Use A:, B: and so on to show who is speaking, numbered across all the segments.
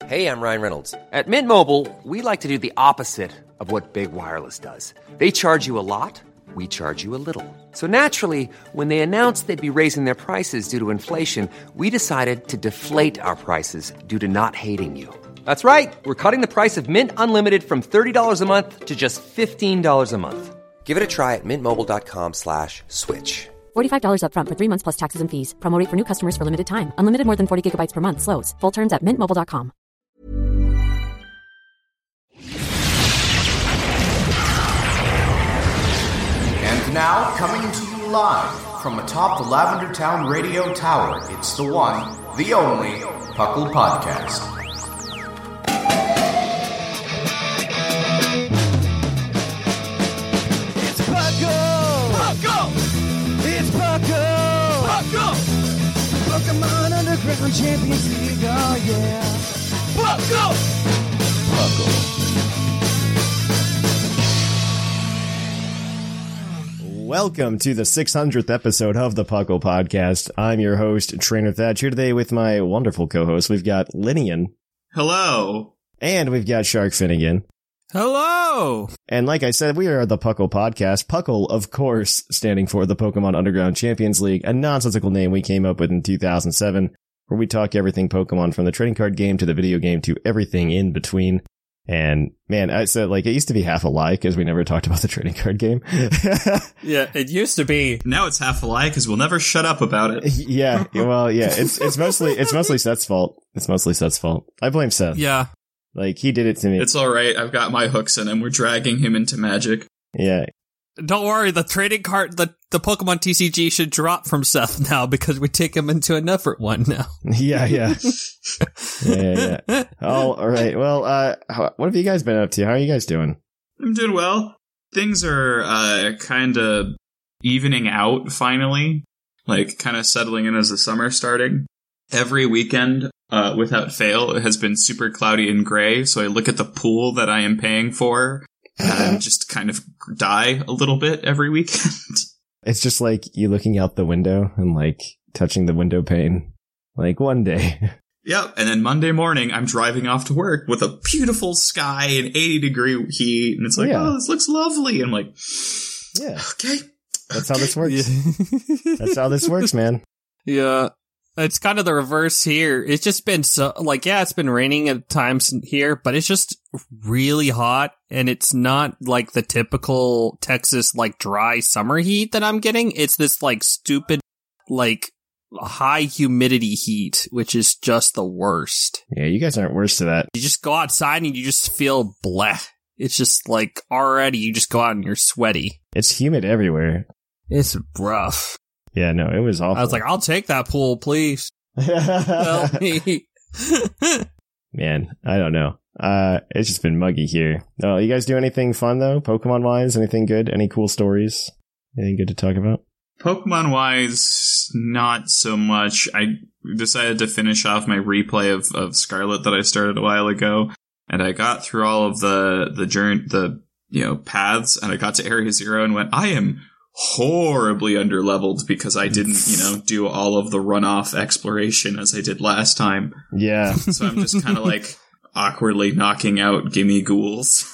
A: Hey, I'm Ryan Reynolds. At Mint Mobile, we like to do the opposite of what Big Wireless does. They charge you a lot, we charge you a little. So naturally, when they announced they'd be raising their prices due to inflation, we decided to deflate our prices due to not hating you. That's right. We're cutting the price of Mint Unlimited from $30 a month to just $15 a month. Give it a try at mintmobile.com/switch.
B: $45 up front for 3 months plus taxes and fees. Promo rate for new customers for limited time. Unlimited more than 40 gigabytes per month. Slows full terms at mintmobile.com.
C: And now, coming to you live from atop the Lavender Town Radio Tower, it's the one, the only, Puckle Podcast.
D: It's Puckle! Puckle! It's Puckle! Puckle! Pokemon Underground Champions League, oh yeah! Puckle! Puckle.
E: Welcome to the 600th episode of the Puckle Podcast. I'm your host, Trainer Thatch, here today with my wonderful co-host. We've got Linian.
F: Hello.
E: And we've got Shark Finnegan.
G: Hello.
E: And like I said, we are the Puckle Podcast. Puckle, of course, standing for the Pokemon Underground Champions League, a nonsensical name we came up with in 2007, where we talk everything Pokemon from the trading card game to the video game to everything in between. And man, I said, like, it used to be half a lie because we never talked about the trading card game.
G: Yeah, it used to be.
F: Now it's half a lie because we'll never shut up about it.
E: Yeah, well, yeah, it's mostly Seth's fault. It's mostly Seth's fault. I blame Seth.
G: Yeah.
E: Like, he did it to me.
F: It's alright, I've got my hooks in him. We're dragging him into Magic.
E: Yeah.
G: Don't worry, the trading card, the Pokemon TCG should drop from Seth now because we take him into a different one now.
E: Yeah. Yeah. Oh, all right. Well, what have you guys been up to? How are you guys doing?
F: I'm doing well. Things are kind of evening out finally. Like, kind of settling in as the summer starting. Every weekend, without fail, it has been super cloudy and gray, so I look at the pool that I am paying for and just kind of die a little bit every weekend.
E: It's just like you looking out the window and like touching the window pane. Like one day.
F: Yep, and then Monday morning, I'm driving off to work with a beautiful sky and 80-degree heat, and it's like, oh, this looks lovely. And I'm like,
E: yeah,
F: okay.
E: That's how this works. That's how this works, man.
G: Yeah. It's kind of the reverse here. It's just been so, like, yeah, it's been raining at times here, but it's just really hot, and it's not like the typical Texas, like, dry summer heat that I'm getting. It's this, like, stupid, like, high humidity heat, which is just the worst.
E: Yeah, you guys aren't worse to that.
G: You just go outside and you just feel bleh. It's just, like, already you just go out and you're sweaty.
E: It's humid everywhere.
G: It's rough.
E: Yeah, no, it was awful.
G: I was like, I'll take that pool, please. Help me.
E: Man, I don't know. It's just been muggy here. Oh, you guys do anything fun, though? Pokemon-wise? Anything good? Any cool stories? Anything good to talk about?
F: Pokemon-wise, not so much. I decided to finish off my replay of Scarlet that I started a while ago, and I got through all of the journey, paths, and I got to Area 0 and went, I am horribly underleveled because I didn't, do all of the runoff exploration as I did last time.
E: Yeah.
F: So I'm just kind of like awkwardly knocking out gimme ghouls.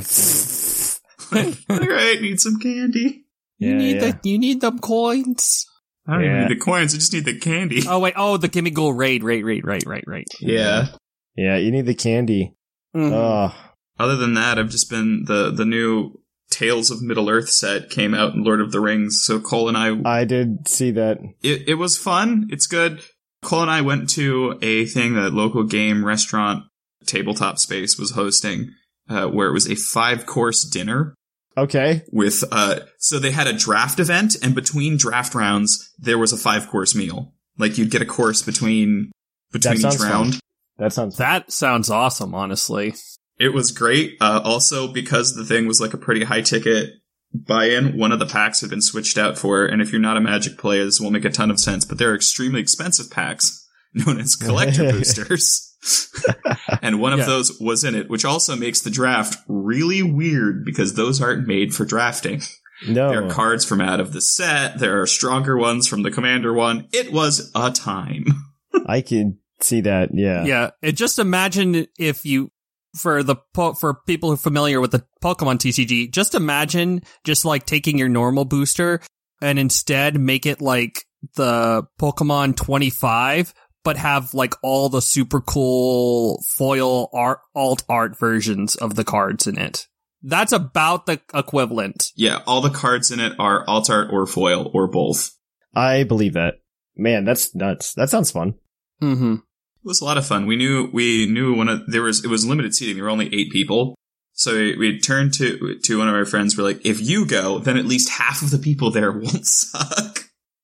F: Like, alright, need some candy.
G: You need them coins.
F: I don't even need the coins, I just need the candy.
G: Oh wait, the gimme ghoul raid, right.
F: Yeah.
E: Yeah, you need the candy.
G: Mm-hmm.
E: Oh.
F: Other than that, I've just been the new Tales of Middle-earth set came out in Lord of the Rings, so Cole and I
E: did see that.
F: It was fun, it's good. Cole and I went to a thing that local game restaurant Tabletop Space was hosting, where it was a 5-course dinner.
E: Okay.
F: With, so they had a draft event, and between draft rounds, there was a 5-course meal. Like, you'd get a course between each round.
E: Fun.
G: That sounds awesome, honestly.
F: It was great. Also, because the thing was like a pretty high ticket buy-in, one of the packs had been switched out for, and if you're not a Magic player, this won't make a ton of sense, but they're extremely expensive packs, known as collector boosters. And one of those was in it, which also makes the draft really weird, because those aren't made for drafting.
E: No.
F: There are cards from out of the set, there are stronger ones from the Commander one. It was a time.
E: I can see that. Yeah.
G: Yeah. Just imagine if you, for people who are familiar with the Pokemon TCG, just imagine just like taking your normal booster and instead make it like the Pokemon 25, but have like all the super cool foil alt art versions of the cards in it. That's about the equivalent.
F: Yeah, all the cards in it are alt art or foil or both.
E: I believe that. Man, that's nuts. That sounds fun.
G: Mm-hmm.
F: It was a lot of fun. We knew it was limited seating. There were only 8 people. So we turned to one of our friends. We're like, if you go, then at least half of the people there won't suck.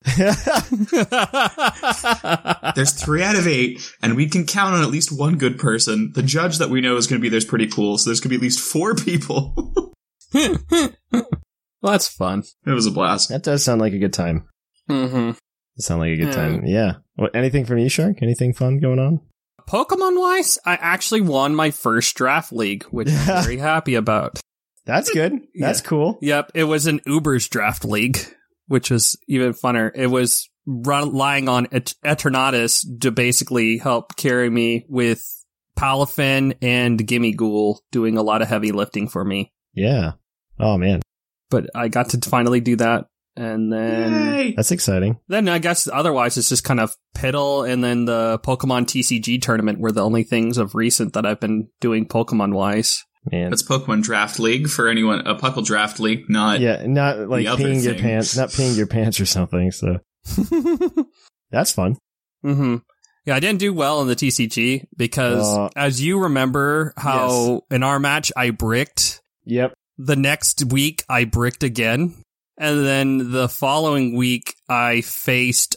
F: There's 3 out of 8, and we can count on at least one good person. The judge that we know is going to be there's pretty cool, so there's going to be at least 4 people.
G: Well, that's fun.
F: It was a blast.
E: That does sound like a good time.
G: Mm-hmm.
E: Sound like a good time. Yeah. What? Anything from you, Shark? Anything fun going on?
G: Pokemon-wise, I actually won my first draft league, which I'm very happy about.
E: That's good. That's cool.
G: Yep, it was an Uber's draft league, which was even funner. It was relying on Eternatus to basically help carry me with Palafin and Gimmighoul doing a lot of heavy lifting for me.
E: Yeah. Oh, man.
G: But I got to finally do that. And then
F: Yay!
E: That's exciting.
G: Then I guess otherwise it's just kind of Piddle and then the Pokemon TCG tournament were the only things of recent that I've been doing Pokemon-wise.
E: Man.
F: That's Pokemon Draft League for anyone. A Puckle Draft League, not
E: not like peeing your pants, not peeing your pants or something. So that's fun.
G: Mm-hmm. Yeah, I didn't do well in the TCG because, as you remember, how in our match I bricked.
E: Yep.
G: The next week I bricked again. And then the following week, I faced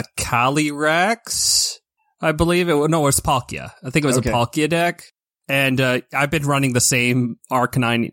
G: Calyrex, I believe. It was Palkia. I think it was a Palkia deck. And I've been running the same Arcanine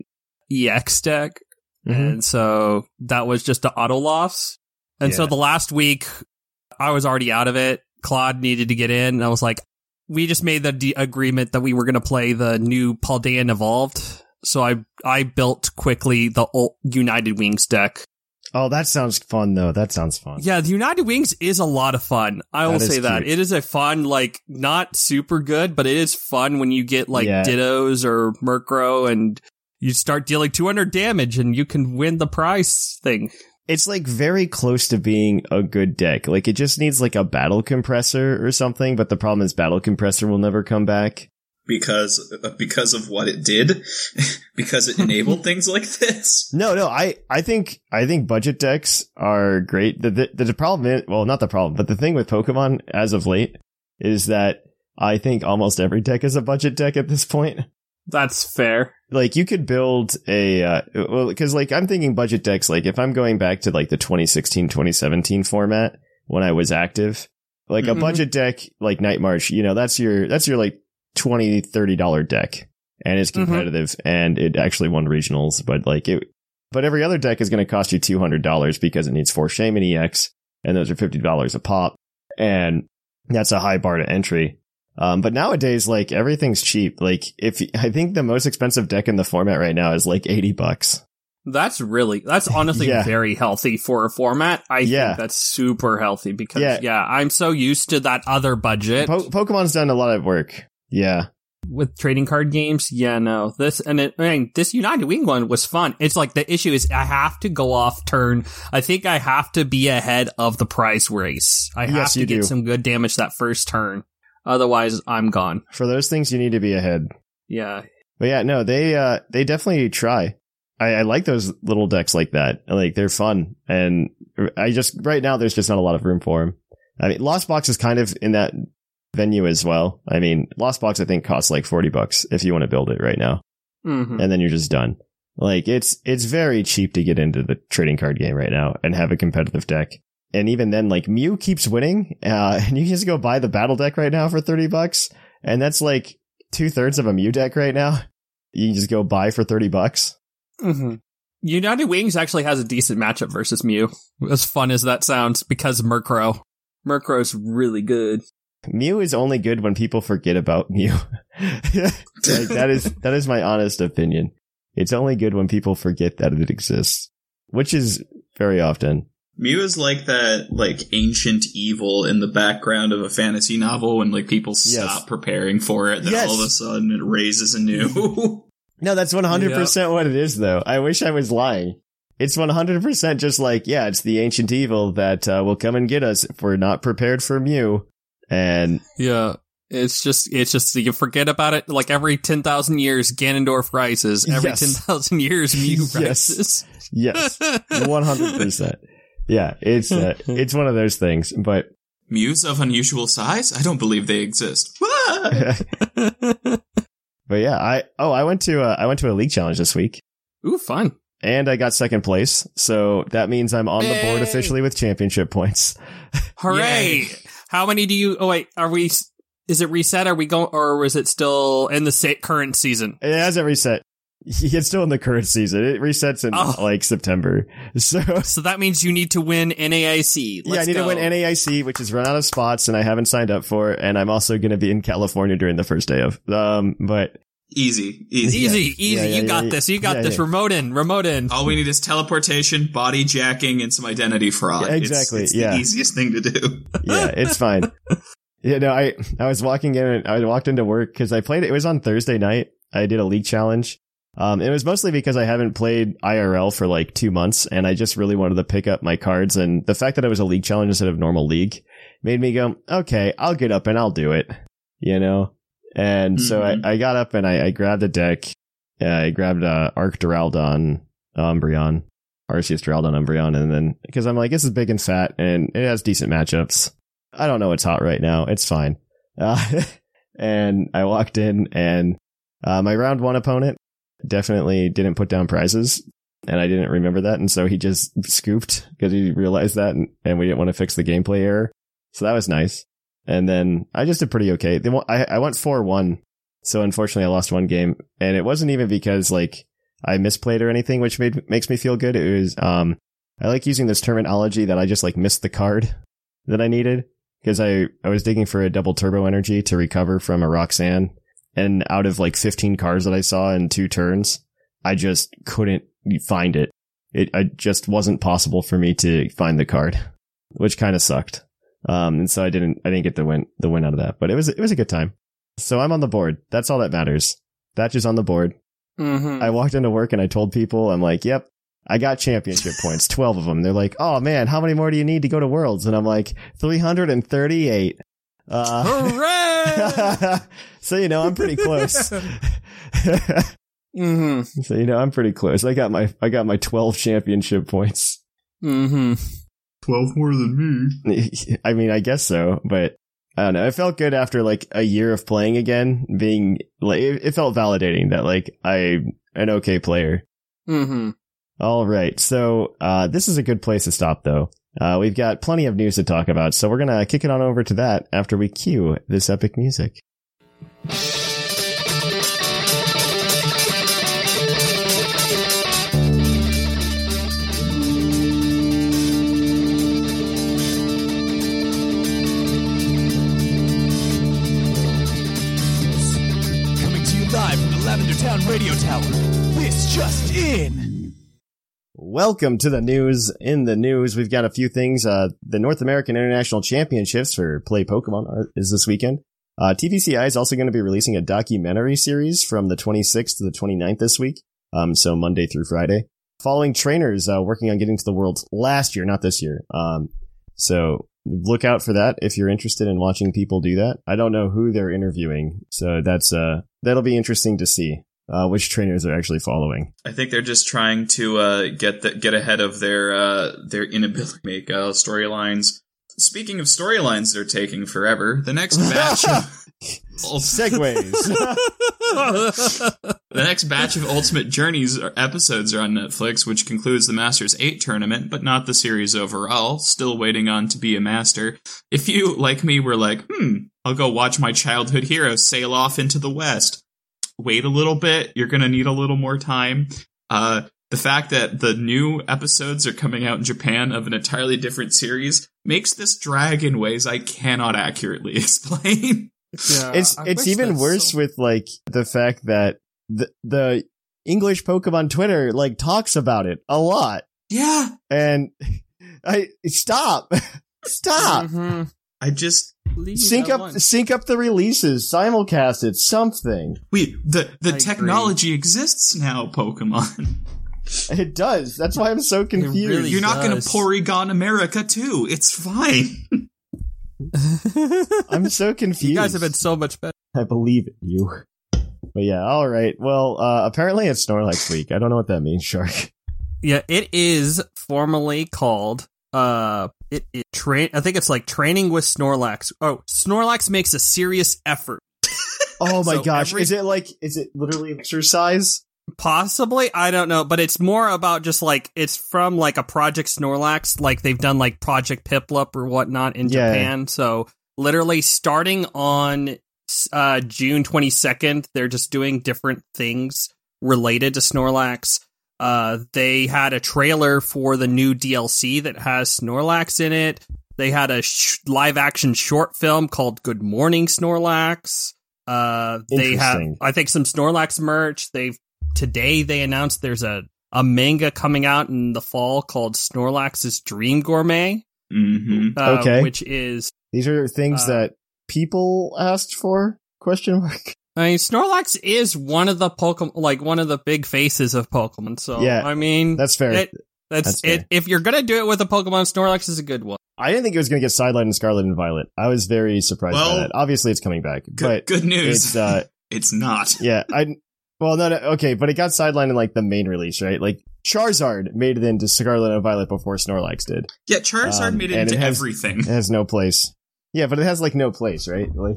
G: EX deck. Mm-hmm. And so that was just the auto loss. And so the last week, I was already out of it. Claude needed to get in. And I was like, we just made the agreement that we were going to play the new Paldean Evolved. So I built quickly the United Wings deck.
E: Oh, that sounds fun, though. That sounds fun.
G: Yeah, the United Wings is a lot of fun. I will say that. It is a fun, like, not super good, but it is fun when you get, like, Dittos or Murkrow and you start dealing 200 damage and you can win the prize thing.
E: It's, like, very close to being a good deck. Like, it just needs, like, a Battle Compressor or something, but the problem is Battle Compressor will never come back.
F: Because of what it did, because it enabled things like this.
E: No, I think budget decks are great. The problem is, well, not the problem, but the thing with Pokemon as of late is that I think almost every deck is a budget deck at this point.
G: That's fair.
E: Like you could build because like I'm thinking budget decks. Like if I'm going back to like the 2016, 2017 format when I was active, like a budget deck like Night March, you know, that's your like $20, $30 deck, and it's competitive, and it actually won regionals, but every other deck is going to cost you $200 because it needs 4 Shaymin EX, and those are $50 a pop, and that's a high bar to entry. But nowadays, like, everything's cheap. Like, I think the most expensive deck in the format right now is like $80.
G: That's honestly very healthy for a format. I think that's super healthy because, I'm so used to that other budget.
E: Pokemon's done a lot of work. Yeah.
G: With trading card games, this United Wing one was fun. It's like the issue is I have to go off turn. I think I have to be ahead of the prize race. I have to get some good damage that first turn. Otherwise, I'm gone.
E: For those things, you need to be ahead.
G: Yeah.
E: But yeah, no, they definitely try. I like those little decks like that. Like, they're fun. And right now, there's just not a lot of room for them. I mean, Lost Box is kind of in that venue as well. I mean, Lost Box I think costs like $40 if you want to build it right now, and then you're just done. Like it's very cheap to get into the trading card game right now and have a competitive deck. And even then, like Mew keeps winning, and you can just go buy the battle deck right now for $30, and that's like 2/3 of a Mew deck right now. You can just go buy for $30.
G: United Wings actually has a decent matchup versus Mew, as fun as that sounds, because Murkrow's really good.
E: Mew is only good when people forget about Mew. Like, that is my honest opinion. It's only good when people forget that it exists, which is very often.
F: Mew is like that, like, ancient evil in the background of a fantasy novel when, like, people stop preparing for it, then all of a sudden it raises anew.
E: No, that's 100% what it is, though. I wish I was lying. It's 100% just like, yeah, it's the ancient evil that will come and get us if we're not prepared for Mew. And
G: yeah, it's just you forget about it. Like every 10,000 years, Ganondorf rises. Every 10,000 years, Mew rises.
E: Yes, 100%. Yeah, it's one of those things. But
F: Mews of unusual size? I don't believe they exist.
E: But yeah, I went to a league challenge this week.
G: Ooh, fun.
E: And I got second place, so that means I'm on the board officially with championship points.
G: Hooray! How many do you? Oh wait, is it reset? Are we going, or is it still in the current season?
E: It hasn't reset. It's still in the current season. It resets in like September. So
G: that means you need to win NAIC.
E: I need to win NAIC, which is run out of spots, and I haven't signed up for. And I'm also going to be in California during the first day of. But.
F: Easy.
G: Yeah, you got this. You got this. Remote in.
F: All we need is teleportation, body jacking, and some identity fraud.
E: Yeah, exactly.
F: It's the easiest thing to do.
E: Yeah, it's fine. I was walking in and I walked into work because I played. It was on Thursday night. I did a league challenge. It was mostly because I haven't played IRL for like 2 months and I just really wanted to pick up my cards. And the fact that it was a league challenge instead of normal league made me go, okay, I'll get up and I'll do it. And so I got up and I grabbed a deck. I grabbed Arc Duraludon Umbreon, Arceus Duraludon Umbreon, and then because I'm like, this is big and fat and it has decent matchups. I don't know what's hot right now. It's fine. And I walked in and my round 1 opponent definitely didn't put down prizes, and I didn't remember that, and so he just scooped because he realized that, and we didn't want to fix the gameplay error. So that was nice. And then I just did pretty okay. I went 4-1, so unfortunately I lost one game, and it wasn't even because like I misplayed or anything, which makes me feel good. It was I like using this terminology that I just like missed the card that I needed because I was digging for a double turbo energy to recover from a Roxanne, and out of like 15 cards that I saw in 2 turns, I just couldn't find it. It just wasn't possible for me to find the card, which kind of sucked. And so I didn't get the win out of that, but it was a good time. So I'm on the board. That's all that matters. Thatch is on the board. I walked into work and I told people, I'm like, yep, I got championship points, 12 of them. They're like, oh man, how many more do you need to go to Worlds? And I'm like, 338.
G: Hooray!
E: So, I'm pretty close. So, I'm pretty close. I got my 12 championship points.
F: 12 more than
E: me. I mean, I guess so, but I don't know. It felt good after like a year of playing again, being like, it felt validating that like I'm an okay player. All right. So, this is a good place to stop though. We've got plenty of news to talk about, so we're going to kick it on over to that after we cue this epic music.
D: Live from the Lavender Town Radio Tower. This just in.
E: Welcome to the news. In the news, we've got a few things. The North American International Championships for Play Pokemon is this weekend. TVCI is also going to be releasing a documentary series from the 26th to the 29th this week. So Monday through Friday. Following trainers working on getting to the Worlds last year, not this year. So look out for that if you're interested in watching people do that. I don't know who they're interviewing, so that'll be interesting to see which trainers are actually following.
F: I think they're just trying to get ahead of their inability to make storylines. Speaking of storylines, they're taking forever. The next batch of
E: segues.
F: The next batch of Ultimate Journeys episodes are on Netflix, which concludes the Masters 8 tournament, but not the series overall. Still waiting on To Be a Master. If you, like me, were like, I'll go watch my childhood hero sail off into the West. Wait a little bit. You're going to need a little more time. The fact that the new episodes are coming out in Japan of an entirely different series makes this drag in ways I cannot accurately explain.
E: Yeah, it's even worse with like the fact that the English Pokemon Twitter like talks about it a lot.
F: Yeah.
E: And Stop.
G: Mhm.
F: I just
G: Please,
E: Sync
G: I
E: up
G: want-
E: the releases, simulcast it, something.
F: the
G: agree.
F: technology exists now, Pokemon.
E: It does. That's why I'm so confused.
G: really
F: You're not going
G: does.
F: to Porygon America too. It's fine.
E: I'm so confused.
G: You guys have been so much better.
E: I believe in you. But yeah, all right. Well, apparently it's Snorlax week. I don't know what that means, Shark.
G: Yeah, it is formally called. I think it's like training with Snorlax. Oh, Snorlax makes a serious effort.
E: Oh my
G: So
E: gosh. Is it literally exercise?
G: Possibly, I don't know, but it's more about just like it's from like a Project Snorlax, like they've done like Project Piplup or whatnot in
E: Yeah.
G: Japan. So literally starting on June 22nd, they're just doing different things related to Snorlax. They had a trailer for the new DLC that has Snorlax in it. They had a live action short film called Good Morning Snorlax. They have,
E: Interesting.
G: I think, some Snorlax merch. Today they announced there's a manga coming out in the fall called Snorlax's Dream Gourmet.
F: Mm-hmm.
E: Okay.
G: Which is,
E: These are things that people asked for? Question mark.
G: I mean, Snorlax is one of the Pokemon, like one of the big faces of Pokemon. So,
E: Yeah,
G: I mean,
E: That's fair.
G: that's
E: fair.
G: it. If you're gonna do it with a Pokemon, Snorlax is a good one.
E: I didn't think it was going to get sidelined in Scarlet and Violet. I was very surprised by
F: Well,
E: that. Obviously, it's coming back, but
F: Good news.
E: it's
F: It's not.
E: yeah. No, okay, but it got sidelined in like the main release, right? Like Charizard made it into Scarlet and Violet before Snorlax did.
F: Yeah, Charizard made it
E: and
F: into
E: it has-
F: everything.
E: It has no place. Yeah, but it has like no place, right? Like,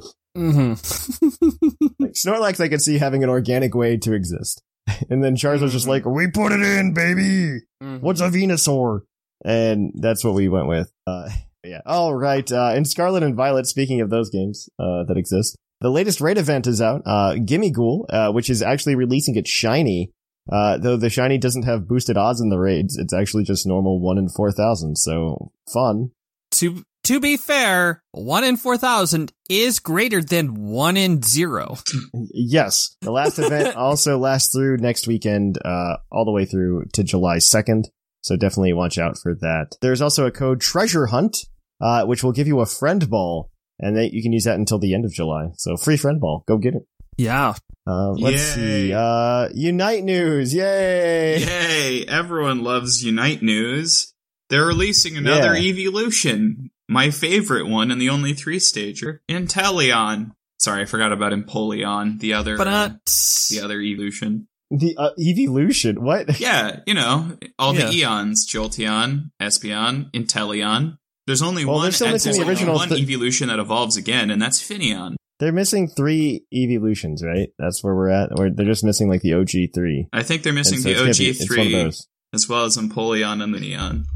G: Mm-hmm.
E: like Snorlax, I could see having an organic way to exist, and then Charizard's just like, "We put it in, baby. What's a Venusaur?" And that's what we went with. Yeah. All right. In Scarlet and Violet, speaking of those games that exist, the latest raid event is out. Gimme Ghoul, which is actually releasing its shiny. Though the shiny doesn't have boosted odds in the raids, it's actually just normal 1 in 4,000. So fun.
G: To be fair, 1 in 4,000 is greater than 1 in 0.
E: Yes. The last event also lasts through next weekend, all the way through to July 2nd. So definitely watch out for that. There's also a code Treasure Hunt, which will give you a friend ball, and you can use that until the end of July. So free friend ball. Go get it.
G: Yeah.
E: Let's see. Unite News. Yay.
F: Yay! Everyone loves Unite News. They're releasing another
E: Yeah.
F: evolution. My favorite one and the only 3-stager, Inteleon. Sorry, I forgot about Empoleon, the other evolution.
E: The evolution. What?
F: Yeah, all
G: Yeah.
F: the Eons: Jolteon, Espeon, Inteleon. There's only
E: Well,
F: one.
E: they're still missing the
F: only
E: original
F: one evolution that evolves again, and that's Finneon.
E: They're missing 3 evolutions, right? That's where we're at. They're just missing like the OG 3.
F: I think they're missing
E: And so
F: the
E: it's gonna be-
F: OG
E: it's one of
F: 3
E: those.
F: as well as Empoleon and the Neon.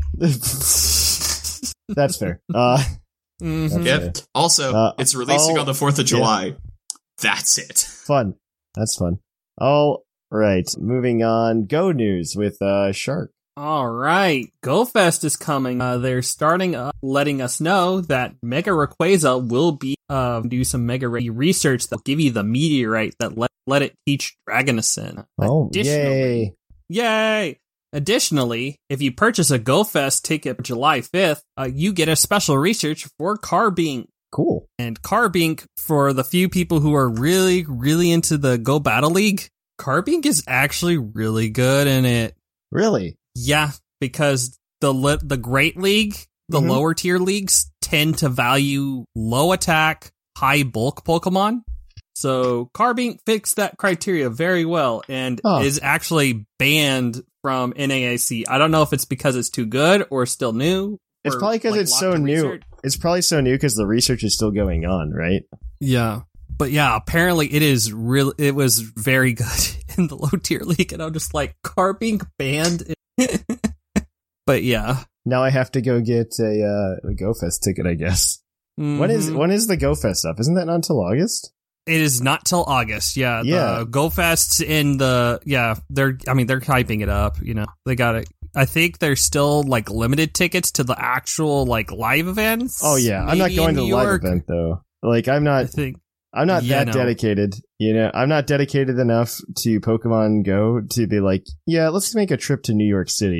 E: That's fair.
G: Mhm.
F: Yep.
E: fair.
F: Also, it's releasing on the 4th of
E: yeah.
F: July. That's it.
E: Fun. That's fun. All right. Moving on. Go news with Shark.
G: All right. GoFest is coming. They're starting letting us know that Mega Rayquaza will be do some Mega Ray research that'll give you the meteorite that let it teach Dragonison.
E: Oh,
G: Additionally- Yay! Additionally, if you purchase a GoFest ticket July 5th, you get a special research for Carbink.
E: Cool.
G: And Carbink, for the few people who are really, really into the Go Battle League, Carbink is actually really good in it.
E: Really?
G: Yeah, because the Great League, the
E: Mhm.
G: lower tier leagues, tend to value low attack, high bulk Pokemon. So Carbink fits that criteria very well and is actually banned from NAIC. I don't know if it's because it's too good or still new.
E: It's
G: or,
E: probably because
G: like,
E: it's
G: locked
E: so
G: in
E: new.
G: research.
E: It's probably so new because the research is still going on, right?
G: Yeah. But yeah, apparently it was very good in the low tier league, and I'm just like, Carbink banned. But yeah.
E: Now I have to go get a GoFest ticket, I guess.
G: Mhm.
E: When is the GoFest stuff? Isn't that not until August?
G: It is not till August. Yeah.
E: Yeah.
G: The GoFest in they're hyping it up, They got it. I think there's still like limited tickets to the actual like live events.
E: Oh yeah, I'm not
G: maybe
E: going
G: in
E: to the
G: New
E: live
G: York.
E: event though. Like I'm
G: I
E: not
G: think
E: that
G: no.
E: dedicated. I'm not dedicated enough to Pokemon Go to be like, yeah, let's make a trip to New York City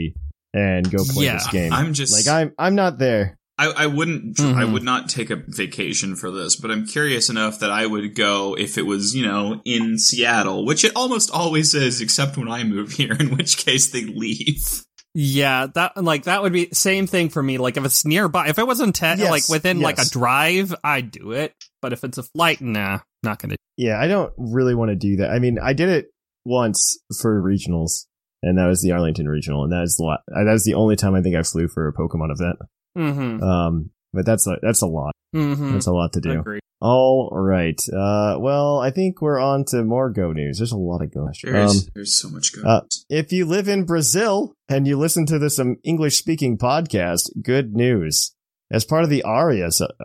E: and go play this game.
F: I'm just
E: like, I'm not there.
F: I wouldn't. I would not take a vacation for this, but I'm curious enough that I would go if it was, in Seattle, which it almost always is, except when I move here, in which case they leave.
G: Yeah, that would be same thing for me. Like if it's nearby, if it wasn't like within like a drive, I'd do it. But if it's a flight, nah, not gonna.
E: Yeah, I don't really want to do that. I mean, I did it once for regionals, and that was the Arlington regional, and that was the only time I think I flew for a Pokemon event.
G: Mm-hmm.
E: But that's a lot.
G: Mm-hmm.
E: That's a lot to do.
G: Agree.
E: All right. Well, I think we're on to more Go news. There's a lot of Go.
F: There's so much Go news.
E: If you live in Brazil and you listen to this English speaking podcast, good news. As part of the ARIA,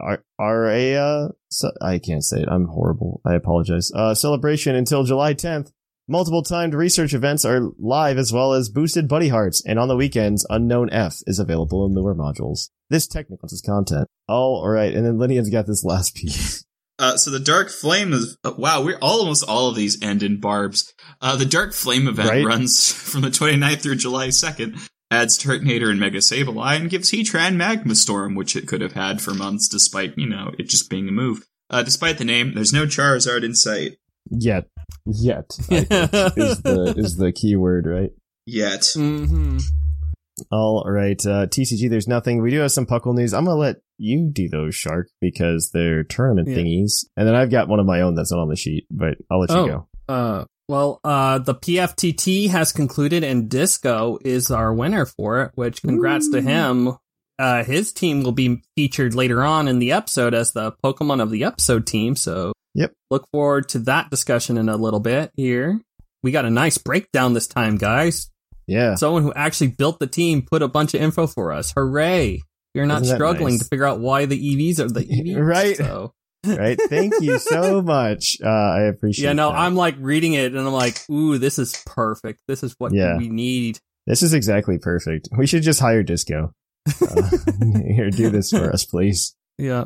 E: I can't say it. I'm horrible. I apologize. Celebration until July 10th. Multiple timed research events are live, as well as boosted buddy hearts, and on the weekends, Unknown F is available in newer modules. This technical is content. All right, and then Lydian's got this last piece.
F: So the Dark Flame is we're almost all of these end in barbs. The Dark Flame event runs from the 29th through July 2nd. Adds Turtonator and Mega Sableye and gives Heatran Magma Storm, which it could have had for months, despite it just being a move. Despite the name, there's no Charizard in sight.
E: Yet, I think, is the key word, right?
F: Yet.
G: Mm-hmm.
E: All right, TCG, there's nothing. We do have some Puckle news. I'm going to let you do those, Shark, because they're tournament thingies. And then I've got one of my own that's not on the sheet, but I'll let you go.
G: Well, the PFTT has concluded, and Disco is our winner for it, which congrats to him. His team will be featured later on in the episode as the Pokemon of the episode team, so look forward to that discussion in a little bit here. We got a nice breakdown this time, guys.
E: Yeah.
G: Someone who actually built the team put a bunch of info for us. Hooray! You're not struggling to figure out why the EVs are the EVs.
E: Right.
G: So.
E: Right. Thank you so much. I appreciate it.
G: I'm like reading it and I'm like, ooh, this is perfect. This is what we need.
E: This is exactly perfect. We should just hire Disco. Here, do this for us, please.
G: Yeah.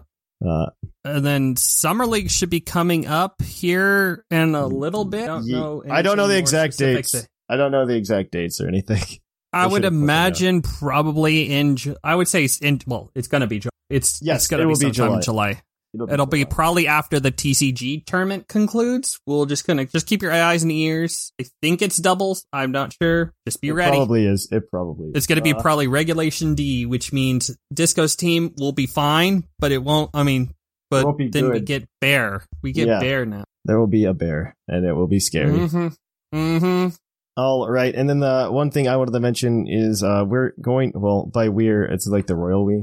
G: And then Summer League should be coming up here in a little bit.
E: I don't know the exact dates. I don't know the exact dates or anything.
G: I would imagine probably I would say it's going to be July. It's going to be sometime in July. It'll be probably after the TCG tournament concludes. We'll just keep your eyes and ears. I think it's doubles. I'm not sure. Just be ready.
E: It probably is. It's
G: going to be probably Regulation D, which means Disco's team will be fine, but it won't. I mean, but
E: won't be
G: then
E: good.
G: we get Bear. We get Bear now.
E: There will be a bear, and it will be scary.
G: Mm-hmm. Mm-hmm.
E: All right, and then the one thing I wanted to mention is we're going. Well, by we're, it's like the royal we.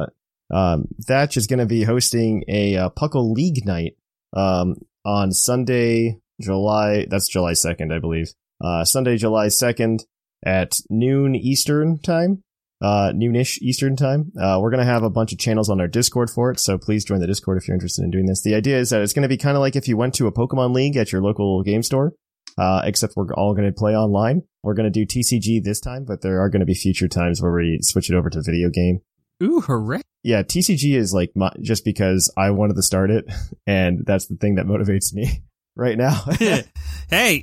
E: Thatch is going to be hosting a Puckle League night on Sunday, July 2nd, I believe. Sunday, July 2nd at noon Eastern time, noonish Eastern time. We're going to have a bunch of channels on our Discord for it, so please join the Discord if you're interested in doing this. The idea is that it's going to be kind of like if you went to a Pokemon League at your local game store, except we're all going to play online. We're going to do TCG this time, but there are going to be future times where we switch it over to video game.
G: Ooh, hooray.
E: Yeah, TCG is like just because I wanted to start it, and that's the thing that motivates me right now.
G: Hey,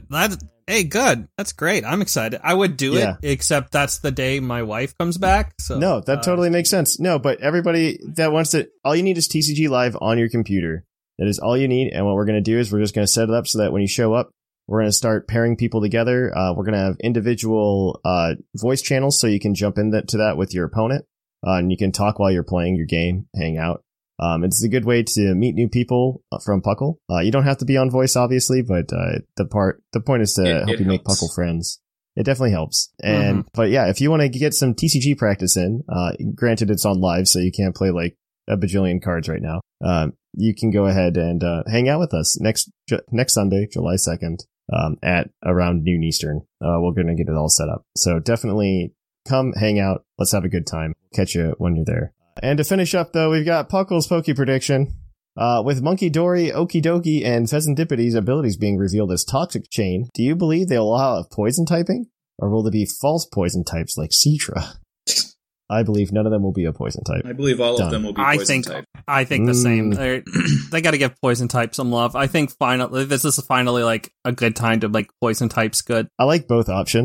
G: good. That's great. I'm excited. I would do it, except that's the day my wife comes back. So
E: no, that totally makes sense. No, but everybody that wants to, all you need is TCG Live on your computer. That is all you need. And what we're going to do is we're just going to set it up so that when you show up, we're going to start pairing people together. We're going to have individual voice channels so you can jump into that with your opponent. And you can talk while you're playing your game, hang out. It's a good way to meet new people from Puckle. You don't have to be on voice, obviously, but the point is to help you make Puckle friends. It definitely helps. And but yeah, if you want to get some TCG practice in, granted it's on live, so you can't play like a bajillion cards right now. You can go ahead and hang out with us next Sunday, July 2nd, at around noon Eastern. We're going to get it all set up. So definitely come hang out. Let's have a good time. Catch you when you're there. And to finish up, though, we've got Puckle's Poke Prediction. With Monkey Dory, Okidoki, and Pheasantipiti's abilities being revealed as Toxic Chain, do you believe they'll allow poison typing? Or will there be false poison types like Citra? I believe none of them will be a poison type.
F: I believe all of them will be poison type.
G: I think the same. They got to give poison type some love. I think this is finally like a good time to make poison types good.
E: I like both options.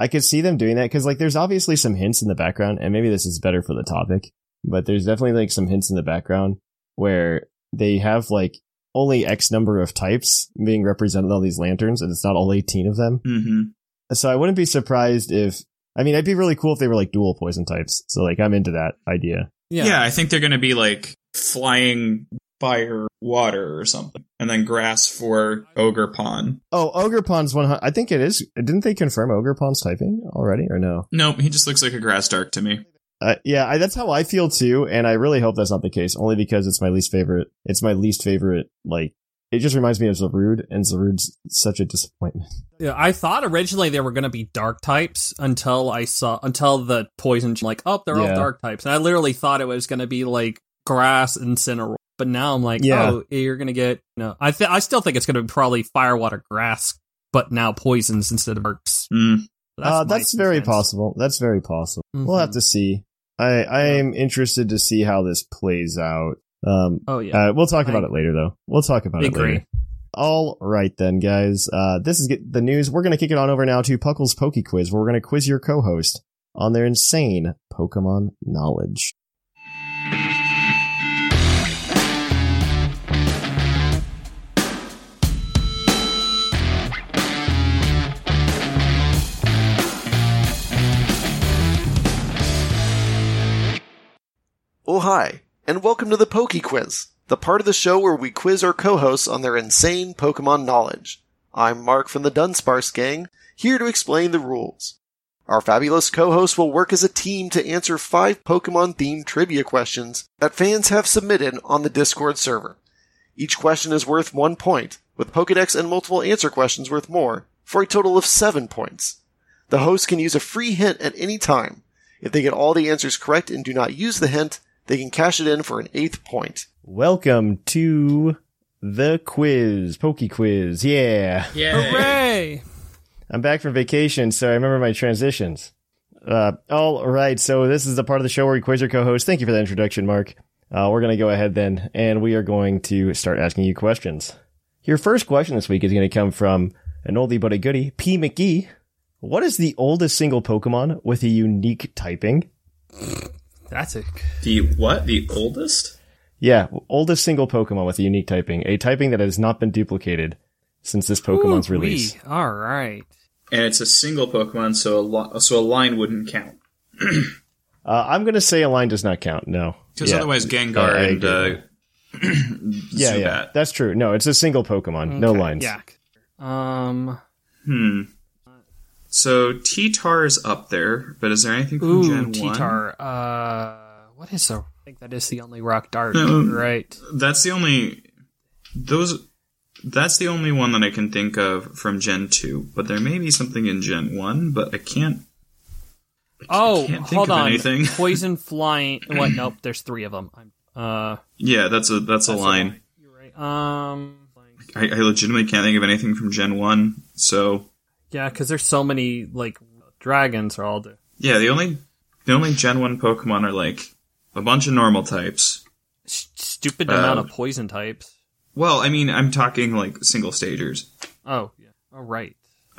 E: I could see them doing that because like there's obviously some hints in the background, and maybe this is better for the topic, but there's definitely like some hints in the background where they have like only X number of types being represented on these lanterns, and it's not all 18 of them.
F: Mm-hmm.
E: So I wouldn't be surprised if, I mean, it'd be really cool if they were like dual poison types. So like I'm into that idea.
F: Yeah, I think they're going to be like flying fire, water, or something, and then grass for Ogerpon.
E: Oh, Ogerpon's 100. I think it is. Didn't they confirm Ogerpon's typing already, or no?
F: Nope, he just looks like a grass dark to me.
E: Yeah, that's how I feel too, and I really hope that's not the case. Only because it's my least favorite. It's my least favorite. Like, it just reminds me of Zarude, and Zarude's such a disappointment.
G: Yeah, I thought originally they were going to be dark types until the poison, like, oh, they're all dark types. And I literally thought it was going to be like grass and Incineroar. But now I'm like, oh, you're going to get, I still think it's going to be probably fire, water, grass, but now poisons instead of darks.
E: That's very possible. That's very possible. Mm-hmm. We'll have to see. I am interested to see how this plays out. We'll talk about it later, though. We'll talk about it later. All right, then, guys. This is the news. We're going to kick it on over now to Puckle's Poke Quiz, where we're going to quiz your co-host on their insane Pokemon knowledge.
H: Oh, hi, and welcome to the Poke Quiz, the part of the show where we quiz our co-hosts on their insane Pokemon knowledge. I'm Mark from the Dunsparce Gang, here to explain the rules. Our fabulous co-hosts will work as a team to answer 5 Pokemon-themed trivia questions that fans have submitted on the Discord server. Each question is worth 1 point, with Pokedex and multiple answer questions worth more, for a total of 7 points. The host can use a free hint at any time. If they get all the answers correct and do not use the hint, they can cash it in for an 8th point.
E: Welcome to the quiz, Poke Quiz. Yeah.
G: Hooray!
E: I'm back from vacation, so I remember my transitions. All right, so this is the part of the show where we quiz your co-host. Thank you for that introduction, Mark. We're going to go ahead then, and we are going to start asking you questions. Your first question this week is going to come from an oldie but a goodie, P. McGee. What is the oldest single Pokemon with a unique typing?
G: That's it.
F: The what? The oldest?
E: Yeah, oldest single Pokemon with a unique typing. A typing that has not been duplicated since this Pokemon's release.
G: All right.
F: And it's a single Pokemon, so a line wouldn't count.
E: I'm going to say a line does not count, no.
F: Because otherwise Gengar and Zubat.
E: Yeah, that's true. No, it's a single Pokemon, no lines.
G: Yeah.
F: So T-Tar's up there, but is there anything from Gen 1?
G: T-Tar. What is I think that is the only rock dart, right?
F: That's the only one that I can think of from Gen 2, but there may be something in Gen 1, but I can't think
G: hold
F: of
G: on.
F: anything.
G: Poison flying. What? Nope, there's 3 of them.
F: Yeah, that's a line.
G: You're right.
F: I legitimately can't think of anything from Gen 1, so...
G: Yeah, because there's so many, like, dragons are all...
F: Yeah, the only Gen 1 Pokemon are, like, a bunch of normal types.
G: Stupid amount of poison types.
F: Well, I mean, I'm talking, like, single stagers.
G: Oh, yeah. Oh, right.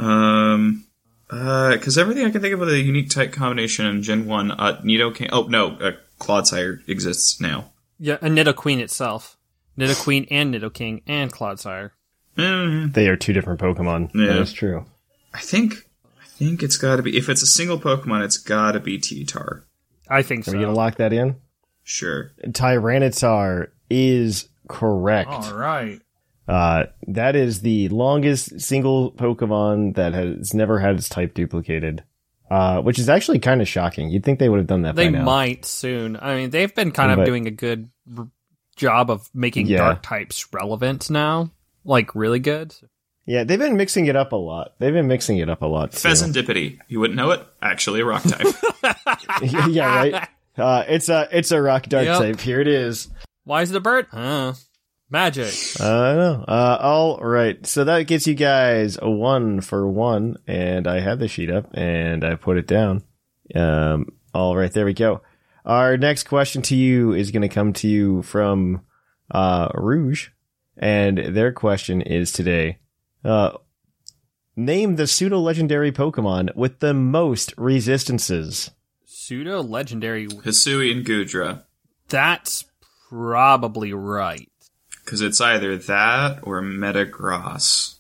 F: Because everything I can think of with a unique type combination in Gen 1, Nidoking... Oh, no, Clodsire exists now.
G: Yeah, and Nidoqueen itself. Nidoqueen and Nidoking and Clodsire.
E: They are 2 different Pokemon.
F: Yeah.
E: That is true.
F: I think it's got to be... If it's a single Pokemon, it's got to be T-Tar.
G: I think so.
E: Are we going to lock that in?
F: Sure.
E: Tyranitar is correct.
G: All right.
E: That is the longest single Pokemon that has never had its type duplicated. Which is actually kind of shocking. You'd think they would have done that by now.
G: They might soon. I mean, they've been kind of doing a good job of making dark types relevant now. Like, really good.
E: Yeah, they've been mixing it up a lot.
F: Pheasantipity. You wouldn't know it? Actually a rock type.
E: Yeah, right? It's a rock dark type. Here it is.
G: Why is it a bird? Magic.
E: I don't know. All right. So that gets you guys a 1 for 1. And I have the sheet up and I put it down. All right. There we go. Our next question to you is going to come to you from Rouge. And their question is today, Name the pseudo-legendary Pokemon with the most resistances.
G: Pseudo-legendary.
F: Hisui and Gudra.
G: That's probably right.
F: Because it's either that or Metagross.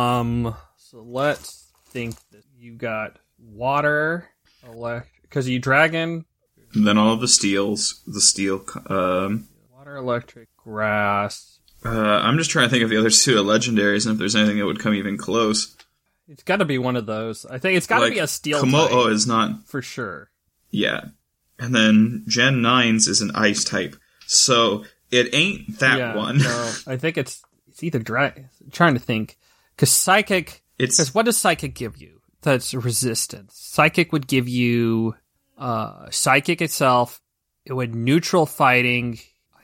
G: So let's think that you got water, because you dragon.
F: And then all of the steals. The steel.
G: Water, electric, grass.
F: I'm just trying to think of the other pseudo-legendaries and if there's anything that would come even close.
G: It's got to be one of those. I think it's got to be a steel
F: Komodo
G: type.
F: is not.
G: For sure.
F: Yeah. And then Gen 9's is an ice type. So it ain't that one.
G: No, I think it's either dragon. Trying to think. Because Psychic. Because what does Psychic give you? That's resistance. Psychic would give you Psychic itself. It would neutral fighting.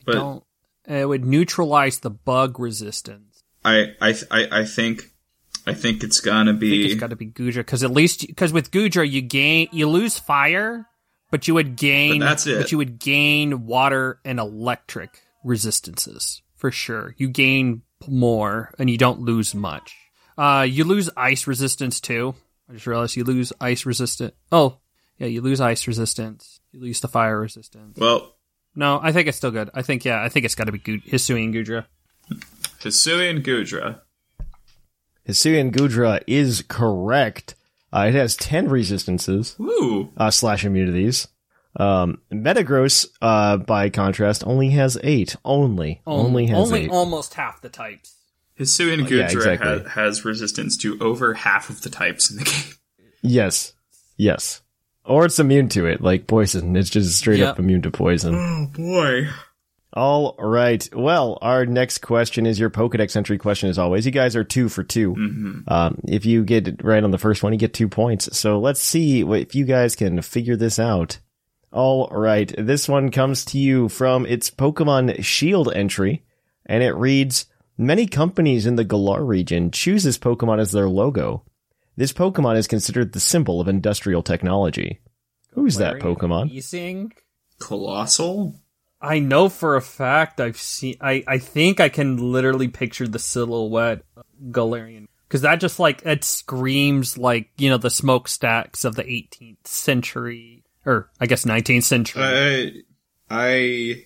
G: It would neutralize the bug resistance.
F: I think it's gonna be.
G: I think it's got to be Gudra because with Gudra you lose fire, but you would gain.
F: But that's it.
G: But you would gain water and electric resistances for sure. You gain more and you don't lose much. You lose ice resistance too. I just realized you lose ice resistance. Oh, yeah, you lose ice resistance. You lose the fire resistance.
F: Well,
G: no, I think it's still good. I think it's got to be Hisui and Gudra.
F: Hisui and Gudra.
E: Hisui and Gudra is correct. It has 10 resistances.
F: Ooh.
E: / immunities. Metagross, by contrast, only has 8. Only has 8.
G: Almost half the types.
F: Hisui and Gudra
E: exactly.
F: has resistance to over half of the types in the game.
E: Yes. Or it's immune to it, like poison. It's just straight up immune to poison.
F: Oh, boy.
E: All right. Well, our next question is your Pokedex entry question, as always. You guys are 2 for 2.
F: Mm-hmm.
E: If you get it right on the first one, you get 2 points. So let's see if you guys can figure this out. All right. This one comes to you from its Pokemon Shield entry, and it reads, many companies in the Galar region choose this Pokemon as their logo. This Pokemon is considered the symbol of industrial technology. Who's that Pokemon?
G: Weezing?
F: Colossal?
G: I know for a fact I've seen... I think I can literally picture the silhouette of Galarian. Because that just, it screams the smokestacks of the 18th century. Or, I guess, 19th century.
F: I